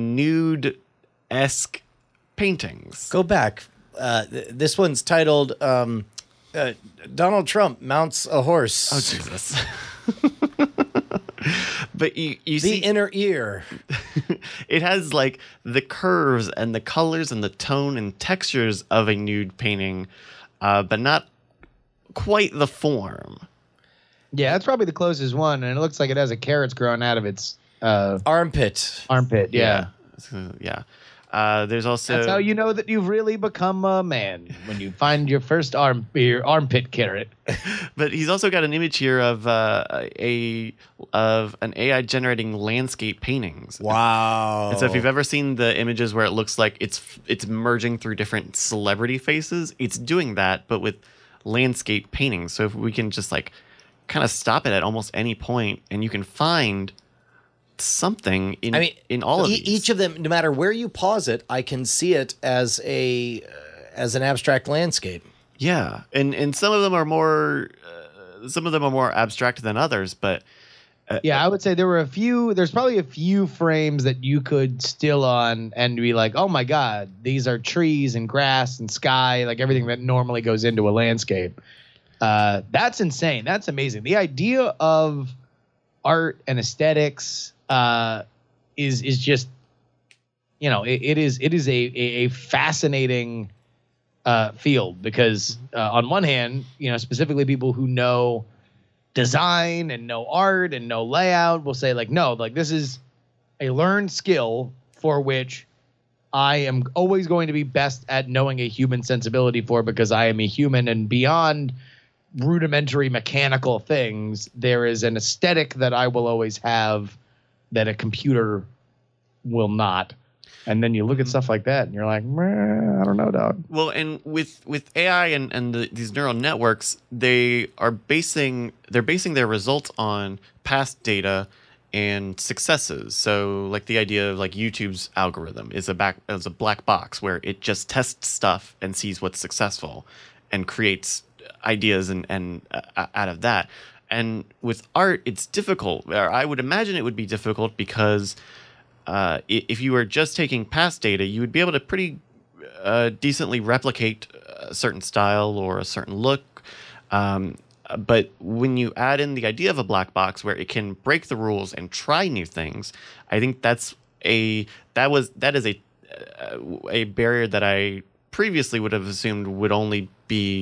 S2: nude-esque paintings.
S3: Go back. Uh, th- this one's titled um, uh, Donald Trump Mounts a Horse.
S2: Oh, Jesus. But you, you
S3: The
S2: see,
S3: inner ear.
S2: it has like the curves and the colors and the tone and textures of a nude painting, uh, but not quite the form.
S4: Yeah, that's probably the closest one, and it looks like it has a carrot's growing out of its uh,
S3: Armpit.
S4: armpit. Yeah.
S2: Yeah. yeah. Uh, there's also
S4: That's how you know that you've really become a man, when you find your first arm your armpit carrot.
S2: But he's also got an image here of uh, a of an A I generating landscape paintings.
S3: Wow.
S2: And so if you've ever seen the images where it looks like it's it's merging through different celebrity faces, it's doing that, but with landscape paintings. So if we can just like kind of stop it at almost any point, and you can find something in
S3: I mean,
S2: in all of
S3: e-
S2: these.
S3: each of them, no matter where you pause it, I can see it as a uh, as an abstract landscape.
S2: Yeah, and and some of them are more uh, some of them are more abstract than others, but
S4: Yeah, I would say there were a few. There's probably a few frames that you could still on and be like, "Oh my God, these are trees and grass and sky, like everything that normally goes into a landscape." Uh, that's insane. That's amazing. The idea of art and aesthetics uh, is is just, you know, it, it is it is a a, a fascinating uh, field because uh, on one hand, you know, specifically people who know design and know art and know layout will say like, no, like this is a learned skill for which I am always going to be best at knowing a human sensibility for, because I am a human, and beyond rudimentary mechanical things, there is an aesthetic that I will always have that a computer will not. And then you look at stuff like that and you're like, I don't know, dog.
S2: Well, and with with A I and and the, these neural networks, they are basing they're basing their results on past data and successes. So, like the idea of like YouTube's algorithm is a back is a black box where it just tests stuff and sees what's successful, and creates ideas and and uh, out of that. And with art, it's difficult. Or I would imagine it would be difficult because uh, if you were just taking past data, you would be able to pretty uh, decently replicate a certain style or a certain look. Um, but when you add in the idea of a black box where it can break the rules and try new things, I think that's a that was that is a a barrier that I previously would have assumed would only be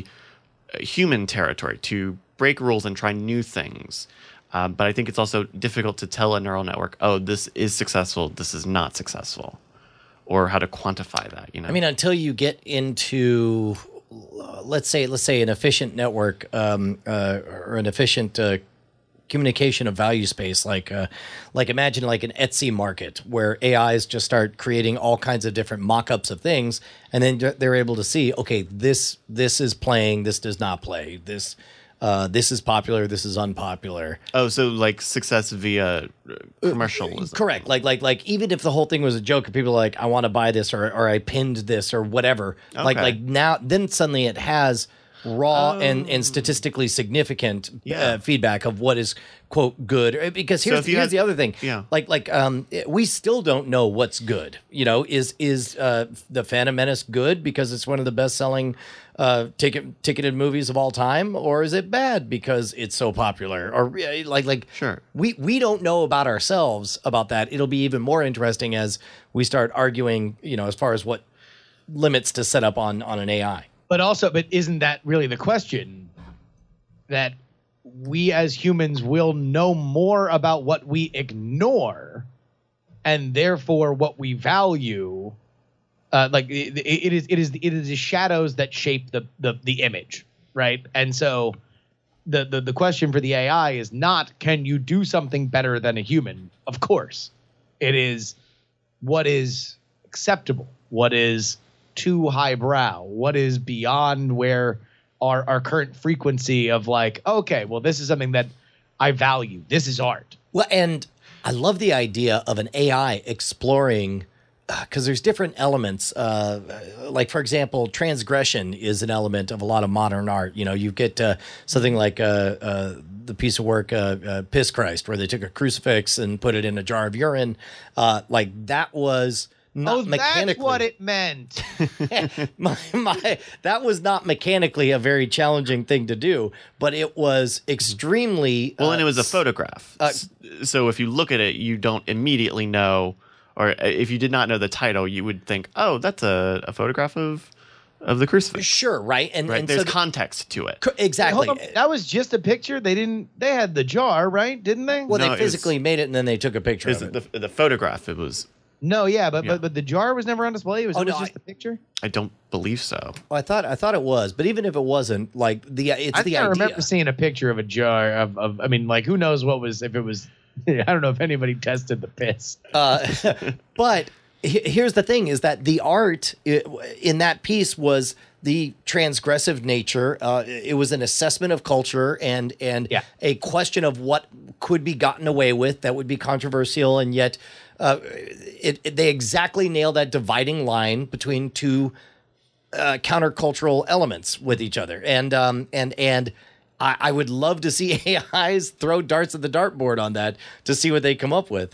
S2: human territory, to break rules and try new things. Um, but I think it's also difficult to tell a neural network, oh, this is successful, this is not successful, or how to quantify that. You know,
S3: I mean, until you get into, let's say, let's say an efficient network um, uh, or an efficient uh, communication of value space, like uh, like imagine like an Etsy market where A Is just start creating all kinds of different mock-ups of things, and then they're able to see, okay, this this is playing, this does not play, this uh, this is popular, this is unpopular.
S2: oh, so like success via commercialism.
S3: Correct. Like like like even if the whole thing was a joke and people are like, I want to buy this, or or I pinned this or whatever. Like
S2: Okay.
S3: like now then suddenly it has raw and, and statistically significant
S2: Yeah.
S3: uh, feedback of what is quote good, because
S2: So
S3: here's,
S2: if you
S3: here's
S2: had-
S3: the other thing.
S2: yeah.
S3: Like like um we still don't know what's good. You know, is is uh the Phantom Menace good because it's one of the best selling uh ticket ticketed movies of all time, or is it bad because it's so popular? Or uh, like like
S2: Sure.
S3: we we don't know about ourselves about that. It'll be even more interesting as we start arguing, you know, as far as what limits to set up on on an A I.
S4: But also, but isn't that really the question? That we as humans will know more about what we ignore, and therefore what we value. Uh, like it, it is, it is, it is the shadows that shape the the the image, right? And so, the the the question for the A I is not, can you do something better than a human? Of course, it is, what is acceptable? What is too highbrow? What is beyond where our our current frequency of like, okay, well, this is something that I value. This is art.
S3: Well, and I love the idea of an A I exploring, because there's different elements. Uh, like, for example, transgression is an element of a lot of modern art. You know, you get uh, something like uh, uh, the piece of work, uh, uh, Piss Christ, where they took a crucifix and put it in a jar of urine. Uh, like, that was not
S4: oh,
S3: mechanically.
S4: that's what it meant.
S3: my, my, that was not mechanically a very challenging thing to do, but it was extremely
S2: Well,
S3: uh,
S2: and it was a photograph.
S3: uh,
S2: S- so if you look at it, you don't immediately know, or if you did not know the title, you would think, oh, that's a, a photograph of of the crucifix.
S3: sure, right? And,
S2: Right?
S3: and
S2: There's
S3: so the-
S2: context to it.
S3: co- exactly.
S4: Hold on, that was just a picture. They didn't. They had the jar, right? Didn't they?
S3: Well,
S2: No,
S3: they
S2: it was-
S3: physically made it and then they took a picture
S2: Is
S3: of
S2: it
S3: it.
S2: the, the photograph? It was.
S4: no, yeah, but
S2: Yeah.
S4: but but the jar was never on display. It was,
S3: Oh,
S4: it was
S3: no,
S4: just
S3: I-
S4: the picture.
S2: I don't believe so.
S3: Oh, I thought I thought it was, but even if it wasn't, like the it's
S4: I
S3: the
S4: think I
S3: idea.
S4: remember seeing a picture of a jar of, of. I mean, like, who knows what was if it was. I don't know if anybody tested the piss.
S3: Uh, but he- here's the thing: is that the art i- in that piece was the transgressive nature. Uh, it was an assessment of culture and and
S4: Yeah.
S3: a question of what could be gotten away with that would be controversial, and yet uh, it, it- they exactly nail that dividing line between two uh, countercultural elements with each other, and um, and and. I, I would love to see A Is throw darts at the dartboard on that to see what they come up with.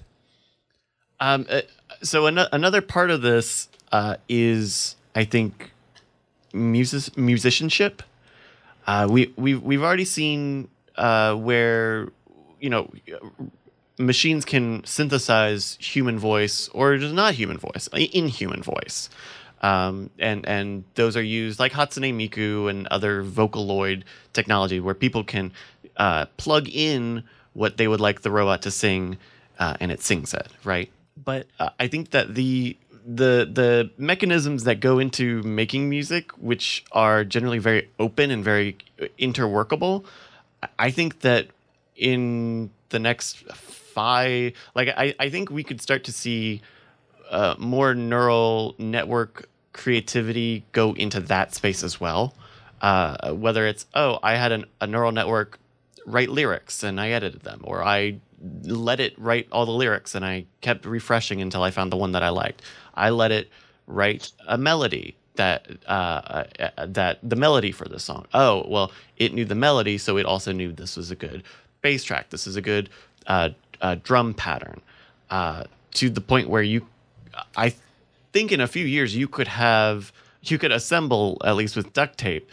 S2: Um, uh, so an- another part of this uh, is, I think, music- musicianship. Uh, we we we've already seen uh, where you know machines can synthesize human voice or just not human voice, inhuman voice, um, and and those are used like Hatsune Miku and other Vocaloid technology where people can uh, plug in what they would like the robot to sing, uh, and it sings it, right? But uh, I think that the the the mechanisms that go into making music, which are generally very open and very interworkable, I think that in the next five, like I, I think we could start to see uh, more neural network creativity go into that space as well. Uh, whether it's, oh, I had an, a neural network write lyrics and I edited them, or I let it write all the lyrics and I kept refreshing until I found the one that I liked. I let it write a melody that uh, uh, that the melody for the song. Oh, well, it knew the melody, so it also knew this was a good bass track. This is a good uh, uh, drum pattern. Uh, to the point where you, I think, in a few years you could have you could assemble, at least with duct tape,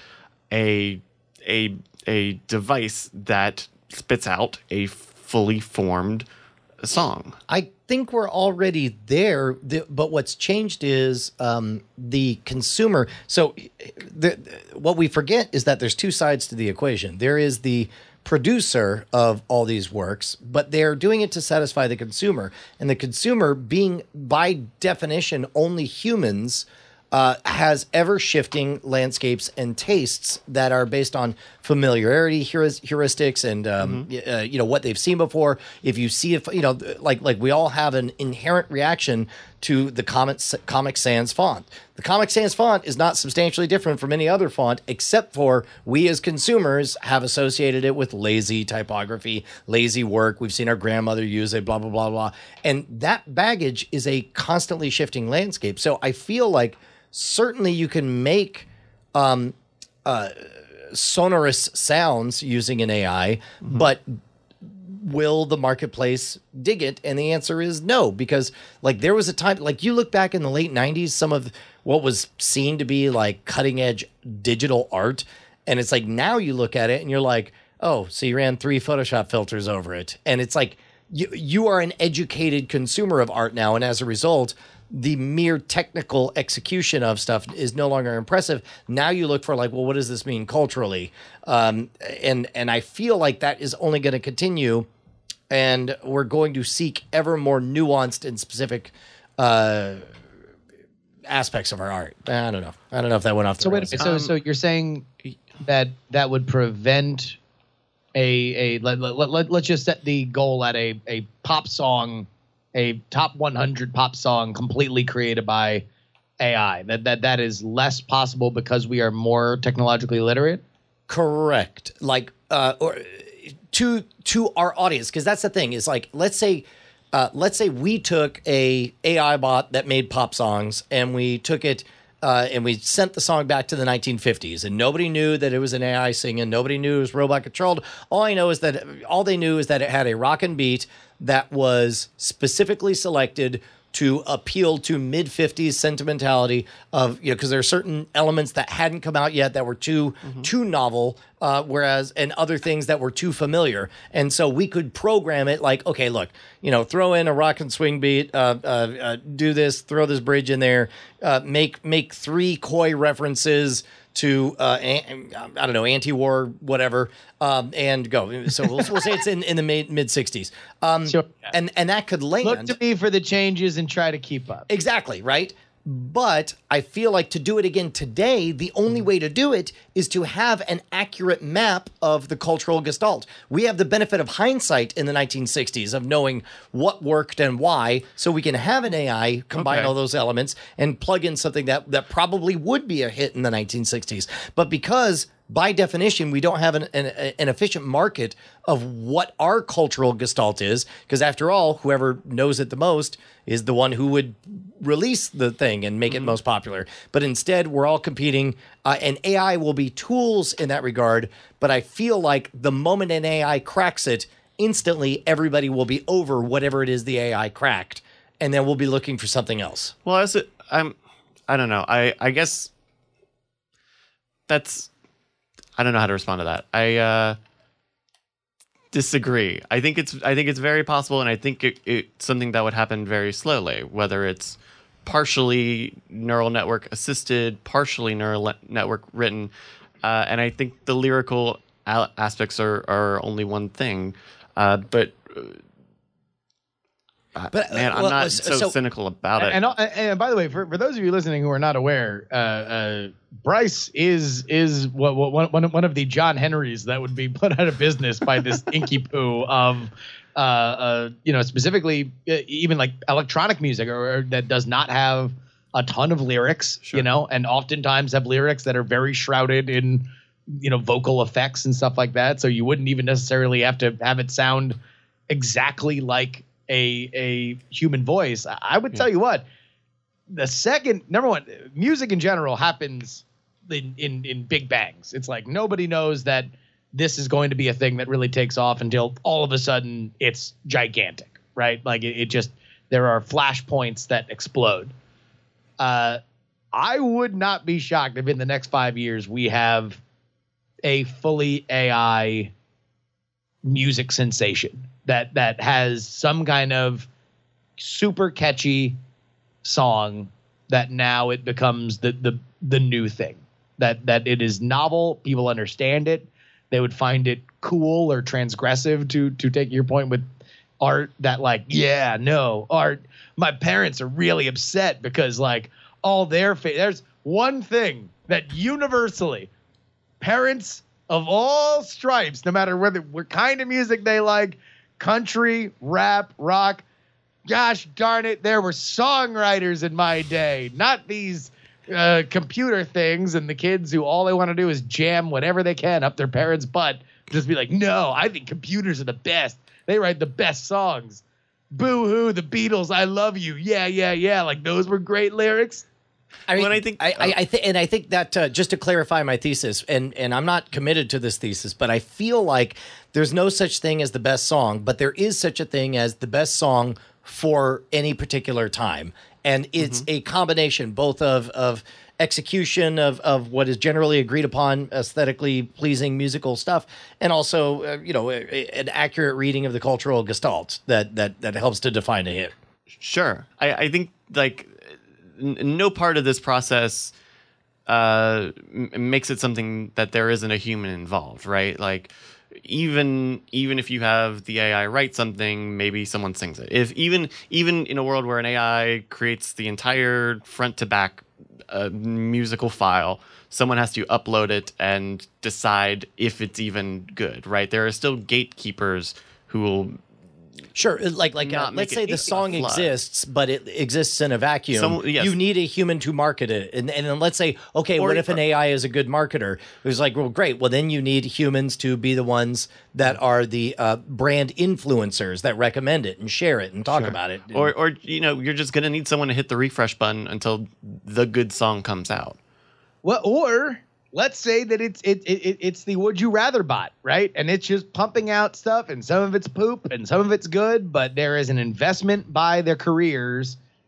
S2: a a a device that spits out a fully formed song.
S3: I think we're already there, the, but what's changed is um, the consumer. So, the, what we forget is that there's two sides to the equation. There is the producer of all these works, but they're doing it to satisfy the consumer, and the consumer, being by definition only humans, Uh, has ever-shifting landscapes and tastes that are based on familiarity, heuris- heuristics, and um, y- uh, you know what they've seen before. If you see, if you know, like like we all have an inherent reaction to the Comic Comic Sans font. The Comic Sans font is not substantially different from any other font, except for we as consumers have associated it with lazy typography, lazy work. We've seen our grandmother use it, blah blah blah blah, and that baggage is a constantly shifting landscape. So I feel like certainly you can make um, uh, sonorous sounds using an A I, mm-hmm. but will the marketplace dig it? And the answer is no, because like there was a time, like you look back in the late nineties, some of what was seen to be like cutting edge digital art. And it's like, now you look at it and you're like, oh, so you ran three Photoshop filters over it. And it's like, you, you are an educated consumer of art now. And as a result, the mere technical execution of stuff is no longer impressive. Now you look for like, well, what does this mean culturally? Um, and and I feel like that is only going to continue, and we're going to seek ever more nuanced and specific uh, aspects of our art. I don't know. I don't know if that went off the
S4: So wait,
S3: rails.
S4: a minute, so
S2: Um,
S4: so you're saying that that would prevent a a let, let, let, let's just set the goal at a a pop song, a top one hundred pop song completely created by A I. That that that is less possible because we are more technologically literate.
S3: Correct. Like, uh, or to to our audience, because that's the thing. Is like, let's say, uh, let's say we took a A I bot that made pop songs, and we took it. Uh, and we sent the song back to the nineteen fifties, and nobody knew that it was an A I singing. Nobody knew it was robot controlled. All I know is that all they knew is that it had a rockin' beat that was specifically selected to appeal to mid fifties sentimentality of, you know, because there are certain elements that hadn't come out yet that were too mm-hmm. too novel, uh, whereas and other things that were too familiar. And so we could program it like, okay, look, you know, throw in a rock and swing beat, uh, uh, uh, do this, throw this bridge in there, uh, make make three coy references to uh, an, I don't know, anti-war, whatever, um, and go. So we'll, we'll say it's in, in the mid sixties, um,
S4: sure.
S3: and and that could land.
S4: Look to me for the changes and try to keep up.
S3: Exactly, right? But I feel like to do it again today, the only way to do it is to have an accurate map of the cultural gestalt. We have the benefit of hindsight in the nineteen sixties of knowing what worked and why, so we can have an A I combine
S2: Okay.
S3: all those elements and plug in something that, that probably would be a hit in the nineteen sixties. But because by definition, we don't have an, an, an efficient market of what our cultural gestalt is, because after all, whoever knows it the most is the one who would release the thing and make mm-hmm. it most popular. But instead, we're all competing, uh, and A I will be tools in that regard. But I feel like the moment an A I cracks it, instantly everybody will be over whatever it is the A I cracked, and then we'll be looking for something else.
S2: Well, as it, I'm, I don't know. I, I guess that's. I don't know how to respond to that. I uh, disagree. I think it's I think it's very possible, and I think it, it's something that would happen very slowly. Whether it's partially neural network assisted, partially neural le- network written, uh, and I think the lyrical a- aspects are, are only one thing. Uh, but uh,
S3: But, uh,
S2: man, I'm
S3: well,
S2: not
S3: so-
S2: so,
S3: so-
S2: cynical about it.
S4: And, and and by the way, for, for those of you listening who are not aware, uh, uh, Bryce is is what, what, one one of the John Henrys that would be put out of business by this inky poo of, uh, uh, you know, specifically uh, even like electronic music or, or that does not have a ton of lyrics,
S2: Sure.
S4: you know, and oftentimes have lyrics that are very shrouded in, you know, vocal effects and stuff like that. So you wouldn't even necessarily have to have it sound exactly like a a human voice. I would
S2: Yeah.
S4: tell you what, the second number one, music in general happens in, in in big bangs. It's like nobody knows that this is going to be a thing that really takes off until all of a sudden it's gigantic, right? Like it, it just there are flashpoints that explode. Uh, I would not be shocked if in the next five years we have a fully A I music sensation that that has some kind of super catchy song that now it becomes the the the new thing, that that it is novel, people understand it, they would find it cool or transgressive, to to take your point with art, that like, yeah, no, art, my parents are really upset because like all their fa- there's one thing that universally parents of all stripes, no matter whether what kind of music they like, country, rap, rock, gosh darn it, there were songwriters in my day, not these uh, computer things and the kids who all they want to do is jam whatever they can up their parents' butt. Just be like, no, I think computers are the best. They write the best songs. Boo-hoo, the Beatles, I love you. Yeah, yeah, yeah. Like those were great lyrics.
S3: I mean,
S2: Well, and I think-
S3: I, I, I think, and I think that uh, just to clarify my thesis, and and I'm not committed to this thesis, but I feel like there's no such thing as the best song, but there is such a thing as the best song for any particular time, and it's
S2: Mm-hmm.
S3: a combination both of of execution of of what is generally agreed upon, aesthetically pleasing musical stuff, and also uh, you know a, a- an accurate reading of the cultural gestalt that that that helps to define a hit.
S2: Sure. I, I think like n- no part of this process uh, m- makes it something that there isn't a human involved, right? Like even even if you have the A I write something, maybe someone sings it. If even even in a world where an A I creates the entire front to back uh, musical file, someone has to upload it and decide if it's even good, right? There are still gatekeepers who will
S3: Sure, like like uh,
S2: Not make
S3: let's
S2: it
S3: say the
S2: a
S3: song
S2: flood.
S3: exists, but it exists in a vacuum.
S2: Some- yes.
S3: You need a human to market it, and and then let's say, okay,
S2: Or-
S3: what if an A I is a good marketer? Who's like, well, great. Well, then you need humans to be the ones that are the uh, brand influencers that recommend it and share it and talk about it.
S2: or or you know you're just gonna need someone to hit the refresh button until the good song comes out.
S4: Well, or let's say that it's it, it it- it's the would you rather bot, right? And it's just pumping out stuff, and some of it's poop and some of it's good, but there is an investment by their careers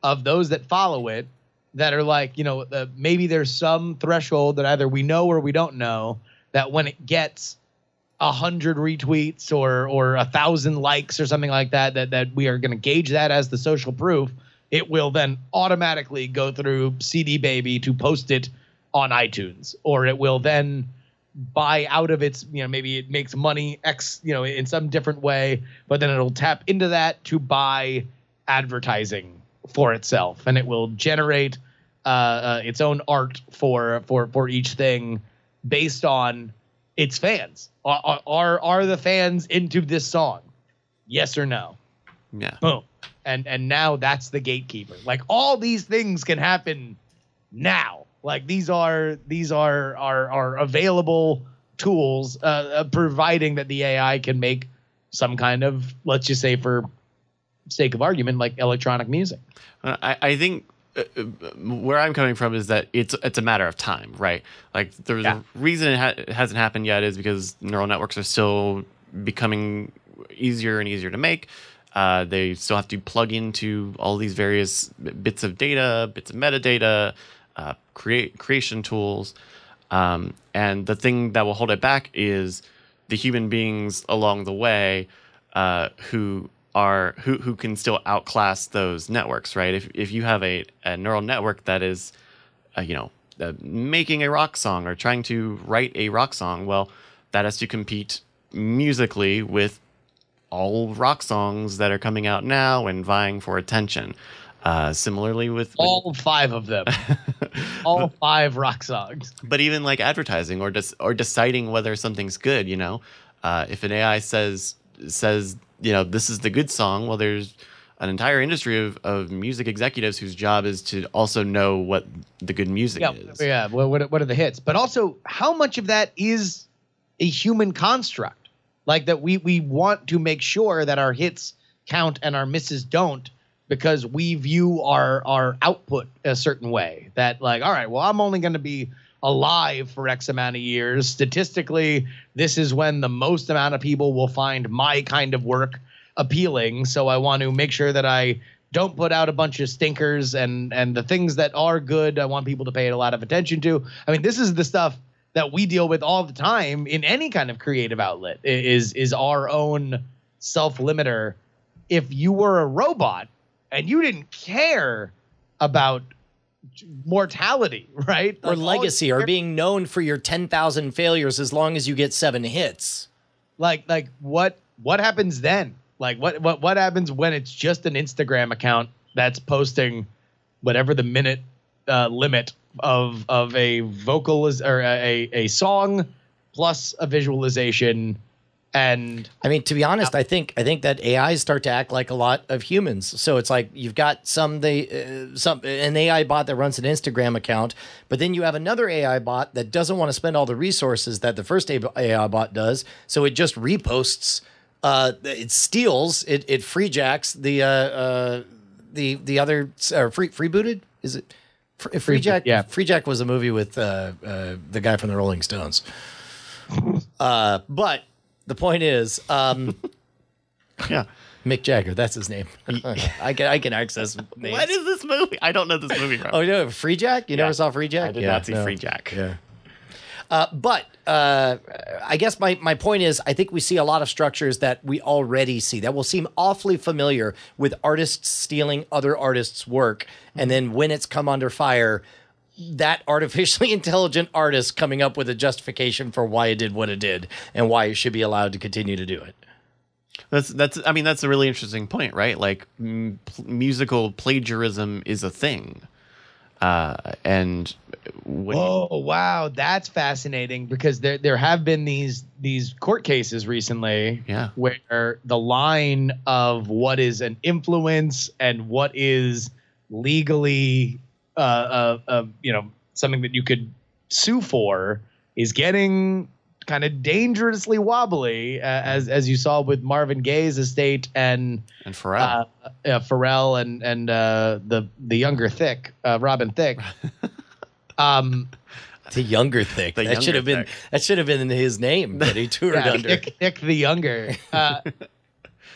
S4: of those that follow it that are like, you know, uh, maybe there's some threshold that either we know or we don't know that when it gets a hundred retweets or or a thousand likes or something like that, that that we are going to gauge that as the social proof. It will then automatically go through C D Baby to post it on iTunes, or it will then buy out of its, you know, maybe it makes money X, you know, in some different way, but then it'll tap into that to buy advertising for itself, and it will generate uh, uh, its own art for for for each thing based on its fans. Are, are are the fans into this song? Yes or no?
S2: Yeah.
S4: Boom. And and now that's the gatekeeper. Like all these things can happen now. Like these are these are are are available tools, uh, uh, providing that the A I can make some kind of, let's just say for sake of argument, like electronic music.
S2: I, I think uh, where I'm coming from is that it's it's a matter of time, right? Like the
S4: Yeah.
S2: reason it, ha- it hasn't happened yet is because neural networks are still becoming easier and easier to make. Uh, they still have to plug into all these various bits of data, bits of metadata, uh, create creation tools, um, and the thing that will hold it back is the human beings along the way uh, who are who who can still outclass those networks, right? If if you have a, a neural network that is, uh, you know, uh, making a rock song or trying to write a rock song, well, that has to compete musically with all rock songs that are coming out now and vying for attention. Uh, similarly with, with
S4: All five of them. All five rock songs.
S2: but even like advertising or just or deciding whether something's good, you know, uh, if an A I says says you know this is the good song, well, there's an entire industry of, of music executives whose job is to also know what the good music
S4: Yeah,
S2: is.
S4: yeah. Well, what what are the hits? But also, how much of that is a human construct? Like that we we want to make sure that our hits count and our misses don't, because we view our our output a certain way. That like, all right, well, I'm only going to be alive for X amount of years. Statistically, this is when the most amount of people will find my kind of work appealing. So I want to make sure that I don't put out a bunch of stinkers, and and the things that are good, I want people to pay a lot of attention to. I mean, this is the stuff that we deal with all the time in any kind of creative outlet, is is our own self-limiter. If you were a robot and you didn't care about mortality, right?
S3: Or
S4: Like, all
S3: legacy,
S4: you
S3: or
S4: cared-
S3: being known for your ten thousand failures as long as you get seven hits.
S4: like like what what happens then? Like what what what happens when it's just an Instagram account that's posting whatever the minute uh, limit of of a vocal is, or a a song plus a visualization? And
S3: I mean, to be honest, I think I think that A Is start to act like a lot of humans. So it's like you've got some they uh, some an A I bot that runs an Instagram account, but then you have another A I bot that doesn't want to spend all the resources that the first A I bot does. So it just reposts. Uh, it steals. It it freejacks the uh, uh, the the other uh, free freebooted. Is it free, freejack?
S4: yeah.
S3: Freejack was a movie with uh, uh, the guy from the Rolling Stones. Uh, but. The point is, um,
S2: Yeah.
S3: Mick Jagger, that's his name. I can I can access names.
S2: What is this movie? I don't know this movie from.
S3: Oh, no, Free Jack? You
S2: Yeah.
S3: never saw Free Jack?
S2: I did
S3: Yeah,
S2: not see
S3: no.
S2: Free Jack.
S3: Yeah. Uh, but uh, I guess my, my point is, I think we see a lot of structures that we already see that will seem awfully familiar with artists stealing other artists' work. And then when it's come under fire, that artificially intelligent artist coming up with a justification for why it did what it did and why it should be allowed to continue to do it.
S2: That's that's. I mean, that's a really interesting point, right? Like, m- pl- musical plagiarism is a thing, uh, and when you-
S4: oh wow, that's fascinating, because there there have been these these court cases recently,
S2: Yeah.
S4: where the line of what is an influence and what is legally uh, uh, uh you know something that you could sue for is getting kind of dangerously wobbly, uh, as as you saw with Marvin Gaye's estate and
S2: and Pharrell.
S4: uh, uh, Pharrell and and uh, the the younger Thicke, uh, Robin Thicke. um,
S3: The younger Thick.
S2: The
S3: that
S2: younger
S3: should have been
S2: Thicke.
S3: that should have been his name that he toured
S4: yeah,
S3: under.
S4: Thicke, Thicke the younger. Uh,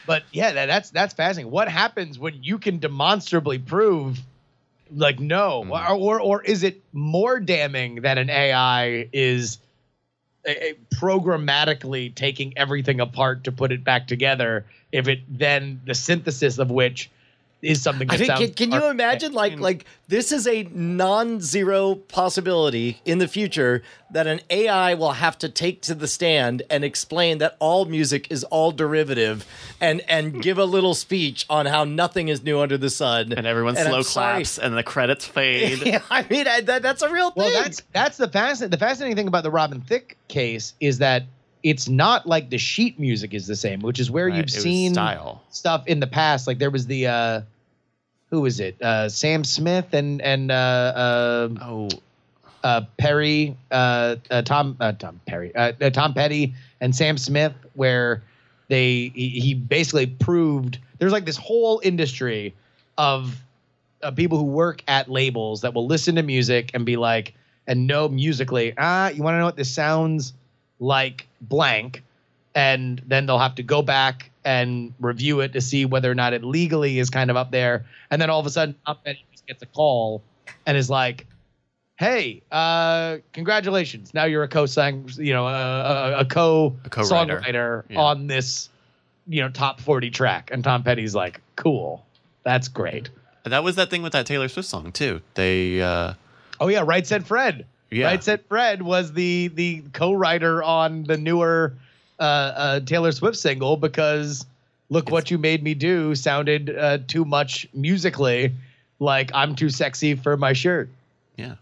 S4: but yeah, that, that's that's fascinating. What happens when you can demonstrably prove, like, no,
S2: Mm.
S4: or, or or is it more damning that an A I is a, a programmatically taking everything apart to put it back together? If it then the synthesis of which is something that
S3: I mean,
S4: sounds
S3: can, can you imagine like like this is a non-zero possibility in the future that an A I will have to take to the stand and explain that all music is all derivative and and give a little speech on how nothing is new under the sun,
S2: And everyone
S3: And I'm
S2: slow
S3: sorry.
S2: claps and the credits fade.
S3: Yeah, I mean I, that, that's a real thing.
S4: Well, that's that's the fascinating the fascinating thing about the Robin Thicke case is that it's not like the sheet music is the same, which is where
S2: Right,
S4: you've
S2: it was
S4: seen
S2: style.
S4: stuff in the past. Like there was the uh, who was it? Uh, Sam Smith and and uh, uh,
S2: Oh,
S4: uh, Perry, uh, uh, Tom uh, Tom Perry, uh, uh, Tom Petty and Sam Smith, where they he, he basically proved there's like this whole industry of uh, people who work at labels that will listen to music and be like and know musically, ah, you want to know what this sounds like blank, and then they'll have to go back and review it to see whether or not it legally is kind of up there. And then all of a sudden, Tom Petty just gets a call and is like, "Hey, uh, congratulations! Now you're a co-sang, you know, a, a, a co
S2: A co-writer.
S4: songwriter
S2: Yeah.
S4: on this, you know, top forty track." And Tom Petty's like, "Cool, that's great."
S2: that was that thing with that Taylor Swift song too. They, uh,
S4: Oh yeah, Right Said Fred.
S2: yeah,
S4: Right Said Fred was the the co-writer on the newer uh, uh, Taylor Swift single because "Look What You Made Me Do" sounded uh, too much musically like "I'm too sexy for my shirt."
S2: yeah.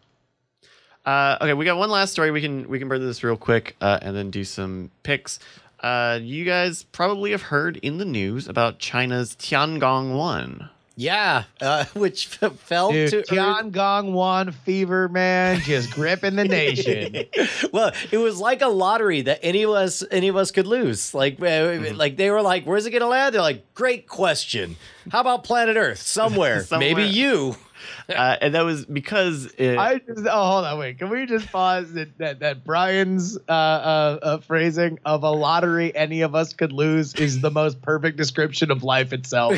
S2: Uh, okay, we got one last story. We can we can burn this real quick uh, and then do some picks. Uh, you guys probably have heard in the news about China's Tiangong one.
S3: yeah, uh, which f- fell
S4: Dude,
S3: to earth.
S4: Tiangong fever, man, just gripping the nation.
S3: Well, it was like a lottery that any of us any of us could lose. Like, uh, like they were like, "Where's it going to land?" They're like, "Great question. How about planet Earth? Somewhere,
S2: Somewhere.
S3: maybe you."
S2: Uh, and that was because it,
S4: I just oh hold on wait can we just pause that that, that Brian's uh, uh, uh, phrasing of a lottery any of us could lose is the most perfect description of life itself.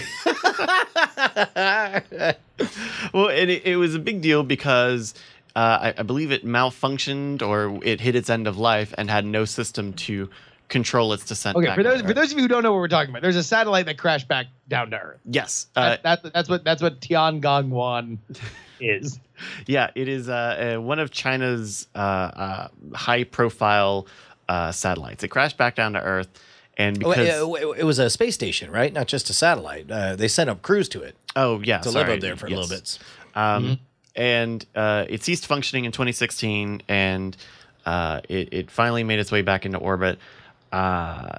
S2: well, and it, it was a big deal because uh, I, I believe it malfunctioned or it hit its end of life and had no system to control its descent.
S4: Okay,
S2: back
S4: for those
S2: onto
S4: for
S2: Earth.
S4: those of you who don't know what we're talking about, there's a satellite that crashed back down to Earth.
S2: Yes, uh,
S4: That, that's that's what that's what Tiangong one is.
S2: yeah, it is uh, uh, one of China's uh, uh, high-profile uh, satellites. It crashed back down to Earth, and
S3: Oh,
S2: because
S3: it, it was a space station, right? Not just a satellite. Uh, they sent up crews to it
S2: oh yeah,
S3: to
S2: sorry,
S3: live up there for
S2: yes.
S3: a little bit.
S2: Um, And uh, it ceased functioning in twenty sixteen, and uh, it, it finally made its way back into orbit. Uh,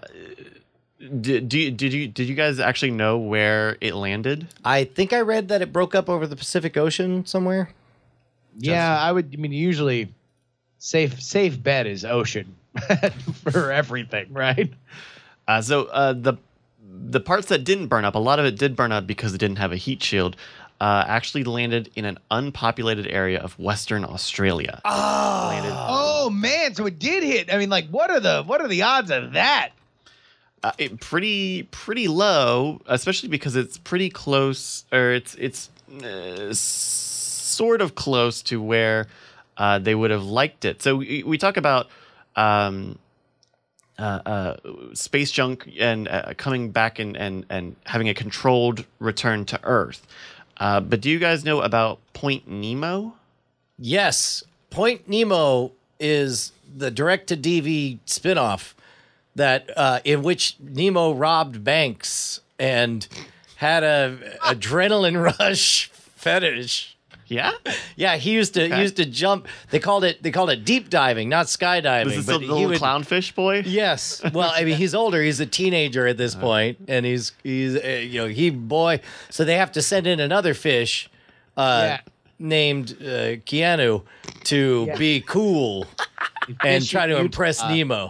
S2: did, do you, did you did you guys actually know where it landed?
S3: I think I read that it broke up over the Pacific Ocean somewhere.
S4: Yeah, I would. I mean, usually, safe safe bet is ocean for everything, right?
S2: Uh, so uh, the the parts that didn't burn up, a lot of it did burn up because it didn't have a heat shield. Uh, actually landed in an unpopulated area of Western Australia.
S3: Oh,
S2: Landed,
S4: Oh man, so it did hit. I mean, like, what are the what are the odds of that?
S2: uh, it, pretty pretty low, especially because it's pretty close, or it's it's uh, sort of close to where uh, they would have liked it. So we, we talk about um, uh, uh, space junk and uh, coming back and, and and having a controlled return to Earth. Uh, but do you guys know about Point Nemo?
S3: yes. Point Nemo is the direct-to-D V spinoff that uh, in which Nemo robbed banks and had a adrenaline rush fetish.
S2: Yeah,
S3: Yeah, he used to
S2: Okay.
S3: he used to jump. They called it they called it deep diving, not skydiving.
S2: this is
S3: but
S2: the
S3: he
S2: little
S3: would-
S2: clownfish boy.
S3: Yes. Well, I mean, he's older. He's a teenager at this point, and he's he's uh, you know he boy. So they have to send in another fish, uh,
S4: Yeah.
S3: named uh, Keanu, to
S4: Yeah.
S3: be cool and
S4: Fish
S3: try to
S4: in
S3: impress
S4: Utah.
S3: Nemo.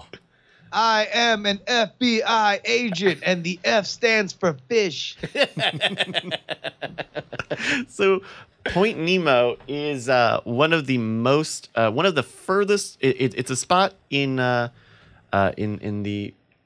S4: I am an F B I agent, and the F stands for fish.
S2: So Point Nemo is uh, one of the most uh, one of the furthest it, it, it's a spot in uh, uh, in in the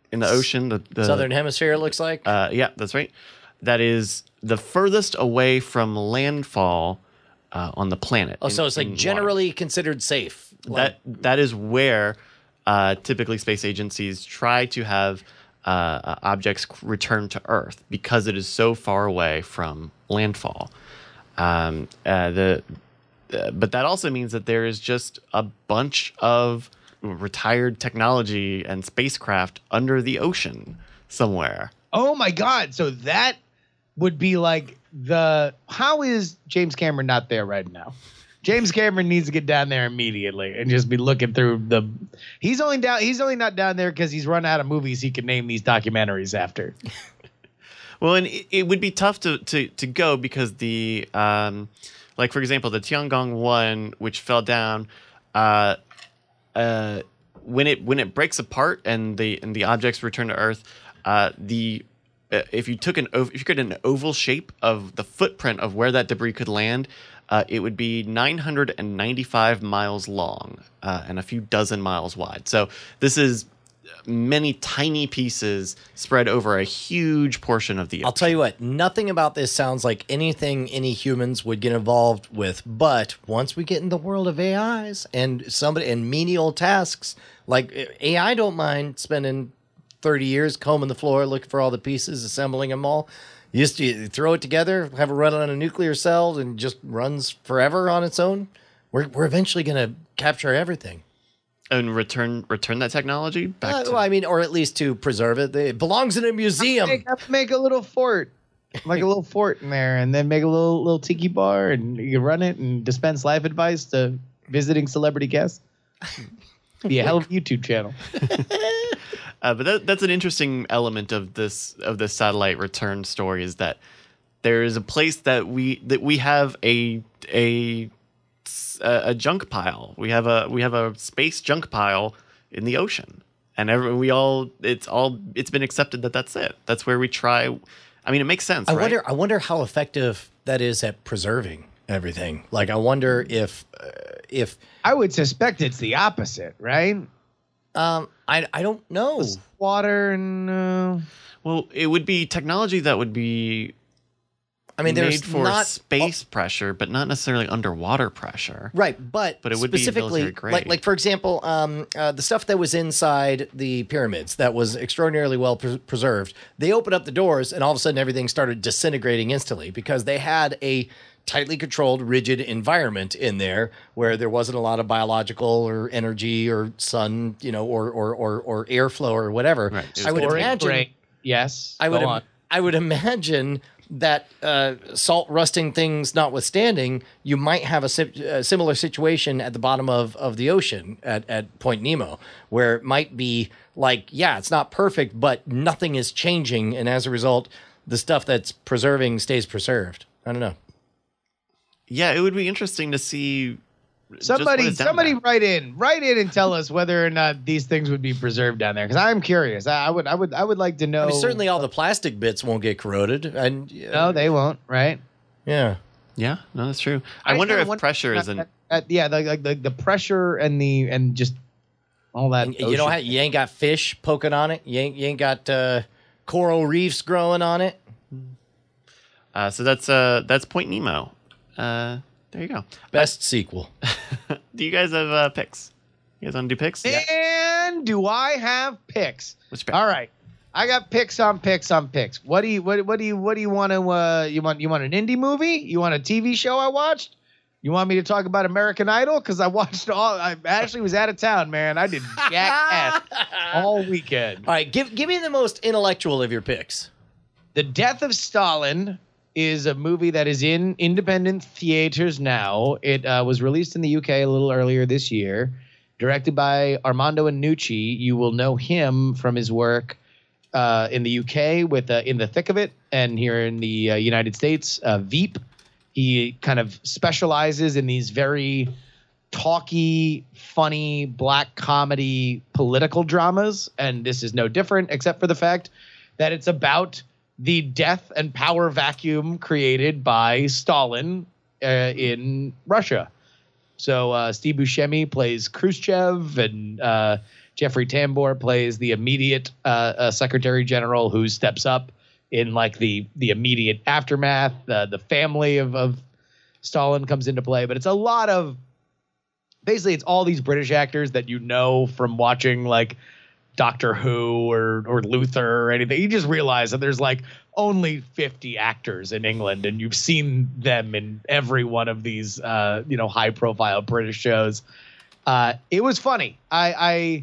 S2: in the ocean. The, the
S3: Southern Hemisphere, it looks like.
S2: Uh, yeah, that's right. That is the furthest away from landfall uh, on the planet.
S3: oh,
S2: in-
S3: so it's
S2: in
S3: like
S2: water.
S3: generally considered safe. Like,
S2: that that is where uh, typically space agencies try to have uh, uh, objects return to Earth because it is so far away from landfall. Um, uh, the uh, but that also means that there is just a bunch of retired technology and spacecraft under the ocean somewhere.
S4: Oh my God! So that would be like the. How is James Cameron not there right now? James Cameron needs to get down there immediately and just be looking through the. He's only down. He's only not down there because he's run out of movies he can name these documentaries after.
S2: Well, and it, it would be tough to, to, to go because the, um, like, for example, the Tiangong one, which fell down, uh, uh, when it when it breaks apart and the and the objects return to Earth, uh, the uh, if you took an ov- if you could an oval shape of the footprint of where that debris could land, uh, it would be nine hundred ninety-five miles long uh, and a few dozen miles wide. So this is many tiny pieces spread over a huge portion of the ocean.
S3: I'll tell you what, nothing about this sounds like anything any humans would get involved with. But once we get in the world of A Is and somebody and menial tasks, like A I don't mind spending thirty years combing the floor, looking for all the pieces, assembling them all. You just you throw it together, have it run on a nuclear cell, and just runs forever on its own. We're we're eventually going to capture everything.
S2: And return return that technology back
S3: Uh,
S2: to
S3: well, I mean, or at least to preserve it. It belongs in a museum.
S4: Make, make a little fort, like a little fort in there, and then make a little little tiki bar, and you can run it and dispense life advice to visiting celebrity guests. Be a hell of a YouTube channel.
S2: Uh, but that, that's an interesting element of this of this satellite return story is that there is a place that we that we have a a a junk pile. We have a we have a space junk pile in the ocean, and every, we all it's all it's been accepted that that's it. That's where we try. I mean, it makes sense.
S3: I
S2: right?
S3: wonder. I wonder how effective that is at preserving everything. Like, I wonder if uh, if
S4: I would suspect it's the opposite, right?
S3: um I I don't know.
S4: Water and uh,
S2: Well, it would be technology that would be
S3: I mean,
S2: made
S3: there's
S2: for
S3: not
S2: space pressure, but not necessarily underwater pressure.
S3: right, but
S2: But it would be
S3: specifically,
S2: military grade.
S3: like like for example, um, uh, the stuff that was inside the pyramids that was extraordinarily well pres preserved. They opened up the doors, and all of a sudden, everything started disintegrating instantly because they had a tightly controlled, rigid environment in there where there wasn't a lot of biological or energy or sun, you know, or or or, or airflow or whatever.
S2: Right. It was
S3: I would
S2: controlled.
S3: imagine.
S4: Great. Yes.
S3: I would
S4: Go
S3: im-
S4: on.
S3: I would imagine that uh, salt rusting things notwithstanding, you might have a, si- a similar situation at the bottom of, of the ocean at, at Point Nemo, where it might be like, yeah, it's not perfect, but nothing is changing, and as a result, the stuff that's preserving stays preserved. I don't know.
S2: Yeah, it would be interesting to see. just what
S4: Somebody,
S2: it's down
S4: somebody,
S2: there.
S4: write in, write in, and tell us whether or not these things would be preserved down there. Because I'm curious. I, I would, I would, I would like to know.
S3: I mean, certainly all the plastic bits won't get corroded, and uh,
S4: No, they won't. Right.
S3: yeah.
S2: Yeah, no, that's true. I, wonder
S4: kinda
S2: if
S4: wonder-
S2: pressure
S4: uh,
S2: isn't.
S4: uh, uh, yeah, the, like the the pressure and the and just all that.
S3: And you don't
S4: ocean-
S3: have, you ain't got fish poking on it. You ain't you ain't got uh, coral reefs growing on it.
S2: Uh, so that's uh, that's Point Nemo. Uh, there you go.
S3: Best sequel.
S2: Do you guys have uh, picks? You guys want to do picks?
S4: And do I have picks?
S2: Which pick?
S4: All right, I got picks on picks on picks. What do you what what do you what do you want to uh, you want you want an indie movie? You want a T V show I watched? You want me to talk about American Idol? Because I watched all. I actually was out of town, man. I did jackass all weekend.
S3: All right, give give me the most intellectual of your picks.
S4: The Death of Stalin is a movie that is in independent theaters now. It uh, was released in the U K a little earlier this year. Directed by Armando Iannucci. You will know him from his work uh, in the U K with uh, In the Thick of It, and here in the uh, United States, uh, Veep. He kind of specializes in these very talky, funny, black comedy political dramas, and this is no different, except for the fact that it's about the death and power vacuum created by Stalin uh, in Russia. So uh, Steve Buscemi plays Khrushchev, and uh, Jeffrey Tambor plays the immediate uh, uh, Secretary General who steps up in like the the immediate aftermath. Uh, the family of, of Stalin comes into play, but it's a lot of basically it's all these British actors that you know from watching like Doctor Who or or Luther or anything. You just realize that there's like only fifty actors in England, and you've seen them in every one of these uh, you know high profile British shows. Uh, it was funny. I, I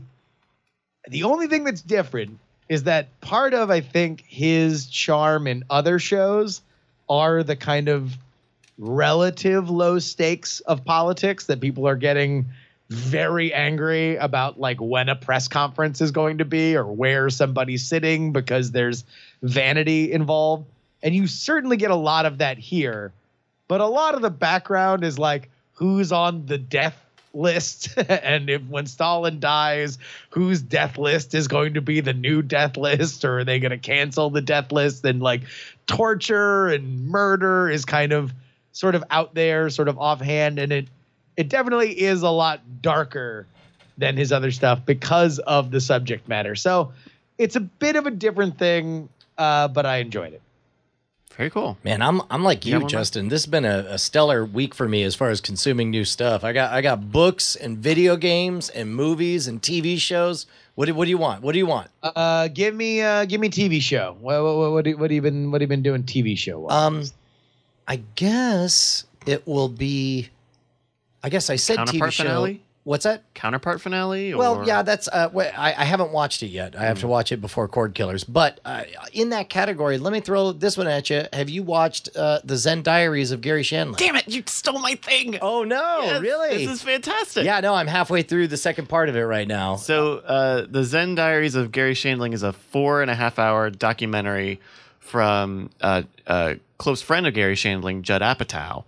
S4: the only thing that's different is that part of I think his charm in other shows are the kind of relative low stakes of politics that people are getting very angry about, like when a press conference is going to be or where somebody's sitting because there's vanity involved. And you certainly get a lot of that here, but a lot of the background is like who's on the death list and if when Stalin dies, whose death list is going to be the new death list, or are they going to cancel the death list? And like torture and murder is kind of sort of out there, sort of offhand, and it it definitely is a lot darker than his other stuff because of the subject matter. So it's a bit of a different thing, uh, but I enjoyed it.
S2: Very cool.
S3: Man, I'm I'm like
S2: You
S3: you,
S2: got one,
S3: Justin. This has been a, a stellar week for me as far as consuming new stuff. I got I got books and video games and movies and T V shows. What do, what do you want? What do you want?
S4: Uh, give me uh, give me T V show. What what what, what, what have you been what have you been doing T V show wise?
S3: Um, I guess it will be. I guess I said T V
S2: Counterpart
S3: show.
S2: finale?
S3: What's that?
S2: Counterpart finale? Or?
S3: Well, yeah, that's. Uh, wait, I, I haven't watched it yet. I have to watch it before Cord Killers. But uh, in that category, let me throw this one at you. Have you watched uh, the Zen Diaries of Gary Shandling?
S2: Damn it! You stole my thing.
S3: Oh no!
S2: Yes,
S3: Really?
S2: This is fantastic.
S3: Yeah, no, I'm halfway through the second part of it right now.
S2: So, uh, the Zen Diaries of Gary Shandling is a four and a half hour documentary from uh, a close friend of Gary Shandling, Judd Apatow.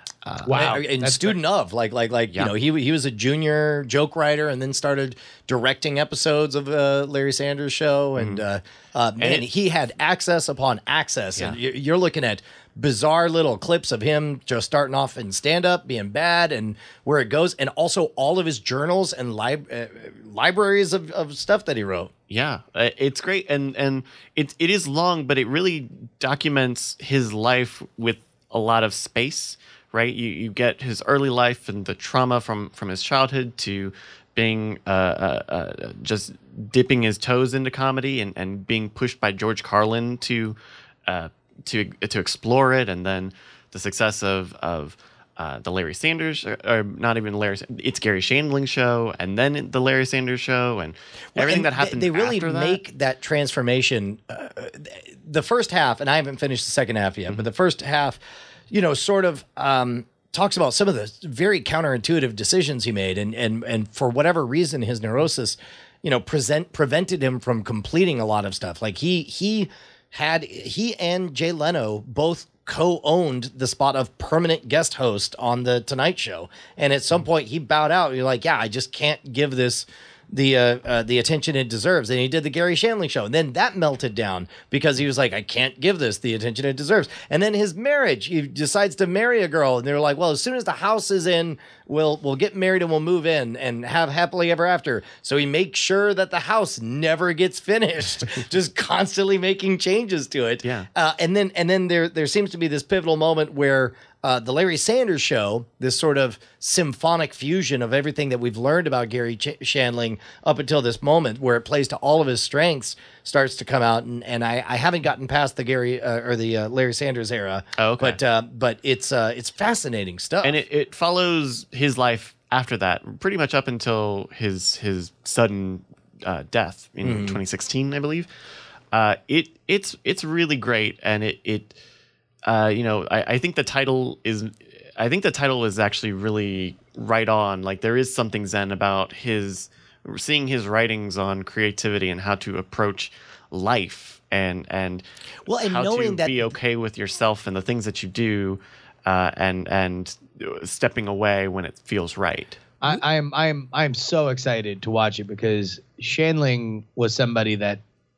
S4: Wow.
S3: and, and
S4: That's
S3: student of like like like
S2: Yeah.
S3: you know he he was a junior joke writer and then started directing episodes of uh, Larry Sanders Show and uh, uh, man
S2: it-
S3: he had access upon access and
S2: Yeah.
S3: you- you're looking at bizarre little clips of him just starting off in stand up being bad and where it goes and also all of his journals and lib- uh, libraries of, of stuff that he wrote.
S2: Yeah, uh, it's great, and and it it is long, but it really documents his life with a lot of space. Right, you you get his early life and the trauma from from his childhood to being uh, uh, uh, just dipping his toes into comedy and, and being pushed by George Carlin to uh, to to explore it, and then the success of of uh, the Larry Sanders, or, or not even Larry, it's Gary Shandling Show, and then the Larry Sanders Show, and everything
S3: And
S2: that happened.
S3: They, they really
S2: after that.
S3: make that transformation. Uh, the first half, and I haven't finished the second half yet,
S2: Mm-hmm.
S3: but the first half, you know, sort of um, talks about some of the very counterintuitive decisions he made, and and and for whatever reason, his neurosis, you know, present prevented him from completing a lot of stuff. Like he he had he and Jay Leno both co-owned the spot of permanent guest host on the Tonight Show, and at some point he bowed out. You're like, yeah, I just can't give this the uh, uh, the attention it deserves. And he did the Gary Shandling Show, and then that melted down because he was like, I can't give this the attention it deserves. And then his marriage, he decides to marry a girl, and they're like, well, as soon as the house is in, we'll we'll get married and we'll move in and have happily ever after. So he makes sure that the house never gets finished, just constantly making changes to it.
S2: Yeah.
S3: Uh, and then and then there there seems to be this pivotal moment where uh, the Larry Sanders Show, this sort of symphonic fusion of everything that we've learned about Gary Ch- Shandling up until this moment, where it plays to all of his strengths, starts to come out. And, and I, I haven't gotten past the Gary uh, or the uh, Larry Sanders era.
S2: Oh, okay.
S3: But uh, but it's uh, it's fascinating stuff.
S2: and it, it follows his life after that, pretty much up until his his sudden uh, death in twenty sixteen, I believe. Uh, it it's it's really great, and it it uh, you know I, I think the title is I think the title is actually really right on. Like there is something zen about his seeing his writings on creativity and how to approach life and and
S3: Well, and
S2: how
S3: knowing
S2: to
S3: that-
S2: be okay with yourself and the things that you do, uh, and and stepping away when it feels right.
S4: I, I am I am I am so excited to watch it because Shandling was somebody that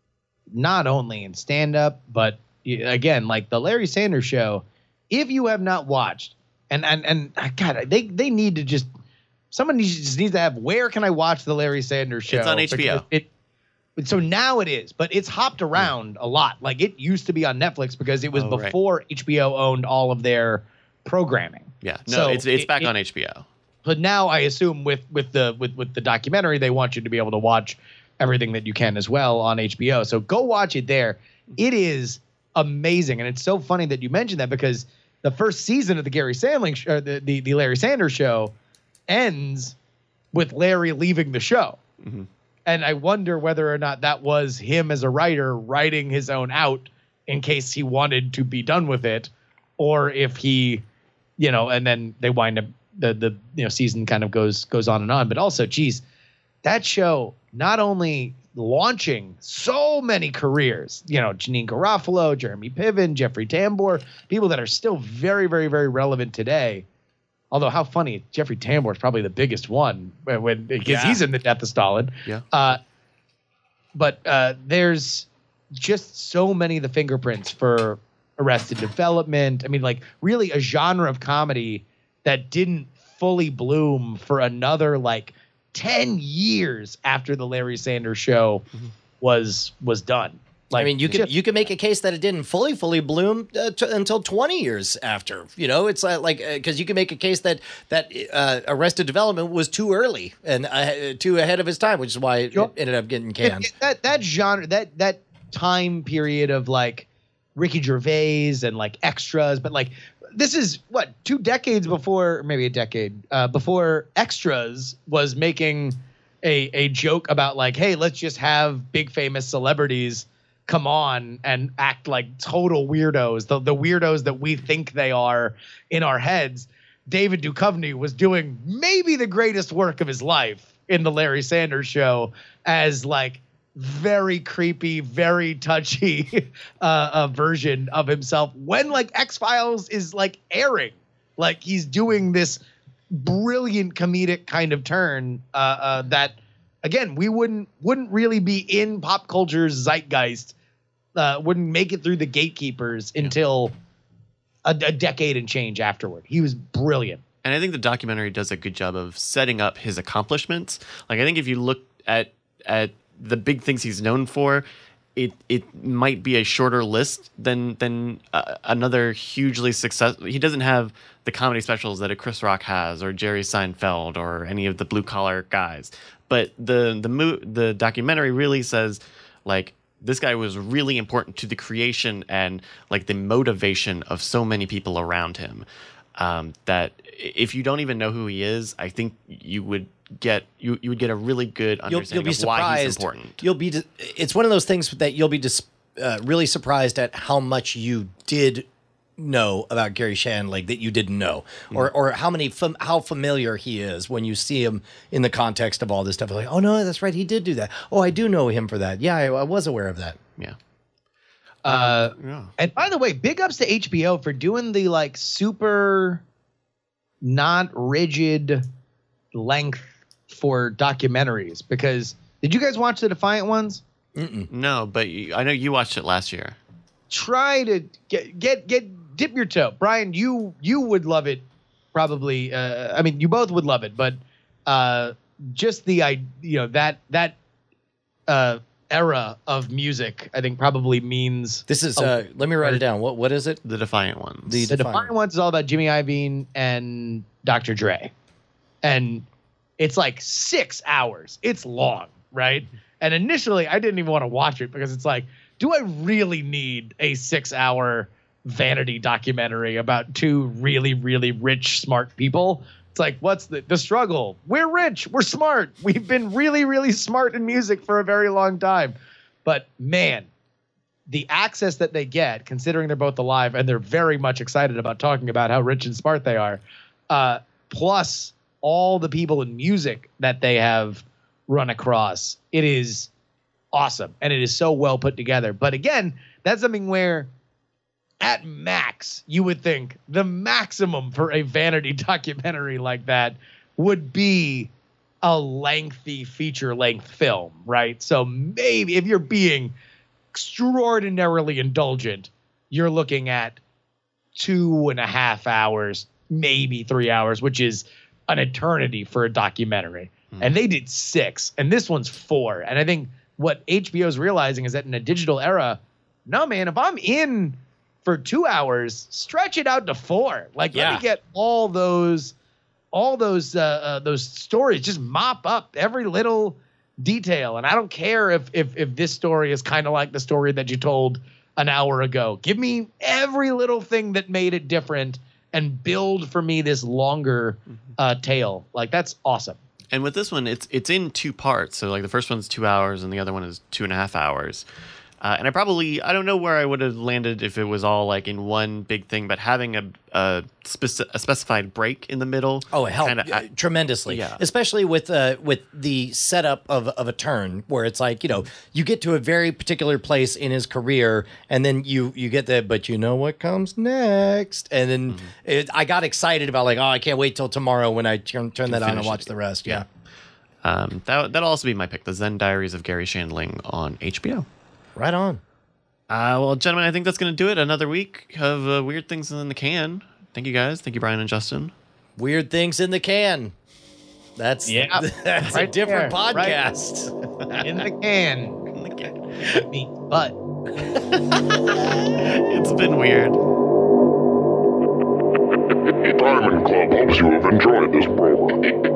S4: not only in stand up, but again, like the Larry Sanders Show, if you have not watched, and and and God, they they need to just someone needs, just needs to have, where can I watch the Larry Sanders Show?
S2: It's on H B O.
S4: Because It, it, so now it is, but it's hopped around a lot. Like it used to be on Netflix because it was
S2: Oh, right.
S4: before H B O owned all of their programming.
S2: Yeah, no,
S4: So
S2: it's it's
S4: it-
S2: back
S4: it-
S2: on H B O.
S4: But now I assume with with the with with the documentary, they want you to be able to watch everything that you can as well on H B O. So go watch it there. It is amazing, and it's so funny that you mentioned that because the first season of the Gary Sandling sh- uh, the, the the Larry Sanders Show ends with Larry leaving the show.
S2: Mhm.
S4: And I wonder whether or not that was him as a writer writing his own out in case he wanted to be done with it, or if he, you know, and then they wind up the the you know season kind of goes goes on and on. But also, geez, that show not only launching so many careers, you know, Janine Garofalo, Jeremy Piven, Jeffrey Tambor, people that are still very, very, very relevant today. Although, how funny, Jeffrey Tambor is probably the biggest one when, when because
S2: Yeah.
S4: he's in the Death of Stalin.
S2: Yeah.
S4: Uh, but uh, there's just so many of the fingerprints for Arrested Development. I mean, like really a genre of comedy that didn't fully bloom for another like ten years after the Larry Sanders Show was was done. Like,
S3: I mean, you could
S4: just-
S3: you could make a case that it didn't fully fully bloom uh, t- until twenty years after. You know, it's uh, like because you can make a case that that uh, Arrested Development was too early and uh, too ahead of his time, which is why it
S4: Sure.
S3: ended up getting
S4: it-
S3: canned.
S4: it- that that genre that that time period of like Ricky Gervais and like extras, but like this is what two decades before, maybe a decade uh, before Extras was making a a joke about like, hey, let's just have big famous celebrities come on and act like total weirdos, the the weirdos that we think they are in our heads. David Duchovny was doing maybe the greatest work of his life in the Larry Sanders Show as like very creepy, very touchy uh, uh, version of himself when like X-Files is like airing. Like he's doing this brilliant comedic kind of turn uh, uh, that, again, we wouldn't wouldn't really be in pop culture's zeitgeist, uh, wouldn't make it through the gatekeepers until a, a decade and change afterward. He was brilliant.
S2: And I think the documentary does a good job of setting up his accomplishments. Like I think if you look at at the big things he's known for, it it might be a shorter list than than uh, another hugely successful. He doesn't have the comedy specials that a Chris Rock has, or Jerry Seinfeld, or any of the blue collar guys. But the the mo- the documentary really says like this guy was really important to the creation and like the motivation of so many people around him. Um, that if you don't even know who he is, I think you would get you you would get a really good
S3: You'll,
S2: understanding
S3: you'll be
S2: of why he's
S3: surprised.
S2: important.
S3: You'll be. Di- it's one of those things that you'll be dis- uh, really surprised at how much you did know about Gary Shandling that you didn't know, or or how many fam- how familiar he is when you see him in the context of all this stuff. Like, oh no, that's right, he did do that. Oh, I do know him for that. Yeah, I, I was aware of that.
S2: Yeah.
S4: Uh,
S2: Yeah.
S4: And by the way, big ups to H B O for doing the like super not rigid length for documentaries. Because did you guys watch the Defiant ones?
S2: No, but you, I know you watched it last year.
S4: Try to get get get dip your toe, Brian. You you would love it, probably. Uh, I mean, you both would love it, but uh, just the I you know that that uh, era of music, I think, probably means
S3: This is.
S4: Oh.
S3: Uh, let me write it down. What what is it?
S2: The Defiant Ones.
S3: The-
S4: The
S3: Defiant.
S4: Defiant Ones is all about Jimmy Iovine and Doctor Dre. And it's like six hours. It's long, right? And initially, I didn't even want to watch it because it's like, do I really need a six hour vanity documentary about two really, really rich, smart people? It's like, what's the, the struggle? We're rich. We're smart. We've been really, really smart in music for a very long time. But man, the access that they get, considering they're both alive and they're very much excited about talking about how rich and smart they are, uh, plus all the people in music that they have run across, it is awesome. And it is so well put together. But again, that's something where at max, you would think the maximum for a vanity documentary like that would be a lengthy feature length film, right? So maybe if you're being extraordinarily indulgent, you're looking at two and a half hours, maybe three hours, which is an eternity for a documentary.
S2: Mm.
S4: And they did six, and this one's four. And I think what H B O is realizing is that in a digital era, no, man, if I'm in for two hours, stretch it out to four. Like,
S3: Yeah.
S4: let me get all those, all those, uh, uh, those stories. Just mop up every little detail. And I don't care if if if this story is kind of like the story that you told an hour ago. Give me every little thing that made it different and build for me this longer uh, tale. Like, that's awesome.
S2: And with this one, it's it's in two parts. So like the first one's two hours, and the other one is two and a half hours. Uh, and I probably I don't know where I would have landed if it was all like in one big thing, but having a a, speci- a specified break in the middle.
S3: Oh, it helped
S2: kinda,
S3: uh, tremendously.
S2: Yeah.
S3: Especially with uh, with the setup of, of a turn where it's like, you know, you get to a very particular place in his career and then you you get that, but you know what comes next? And then
S2: Mm-hmm.
S3: it, I got excited about like, oh, I can't wait till tomorrow when I turn, turn that on and
S2: finish
S3: watch
S2: it.
S3: the rest. Yeah.
S2: Um, that that'll also be my pick, the Zen Diaries of Gary Shandling on H B O.
S3: Right on.
S2: Uh, well, gentlemen, I think that's going to do it. Another week of uh, weird things in the can. Thank you guys. Thank you, Brian and Justin.
S3: Weird things in the can. That's
S4: Yeah.
S3: that's a
S4: Right
S3: different
S4: there, right.
S3: podcast.
S4: In the can.
S2: In the can.
S4: Me, but
S2: It's been weird.
S5: Diamond Club hopes you have enjoyed this program.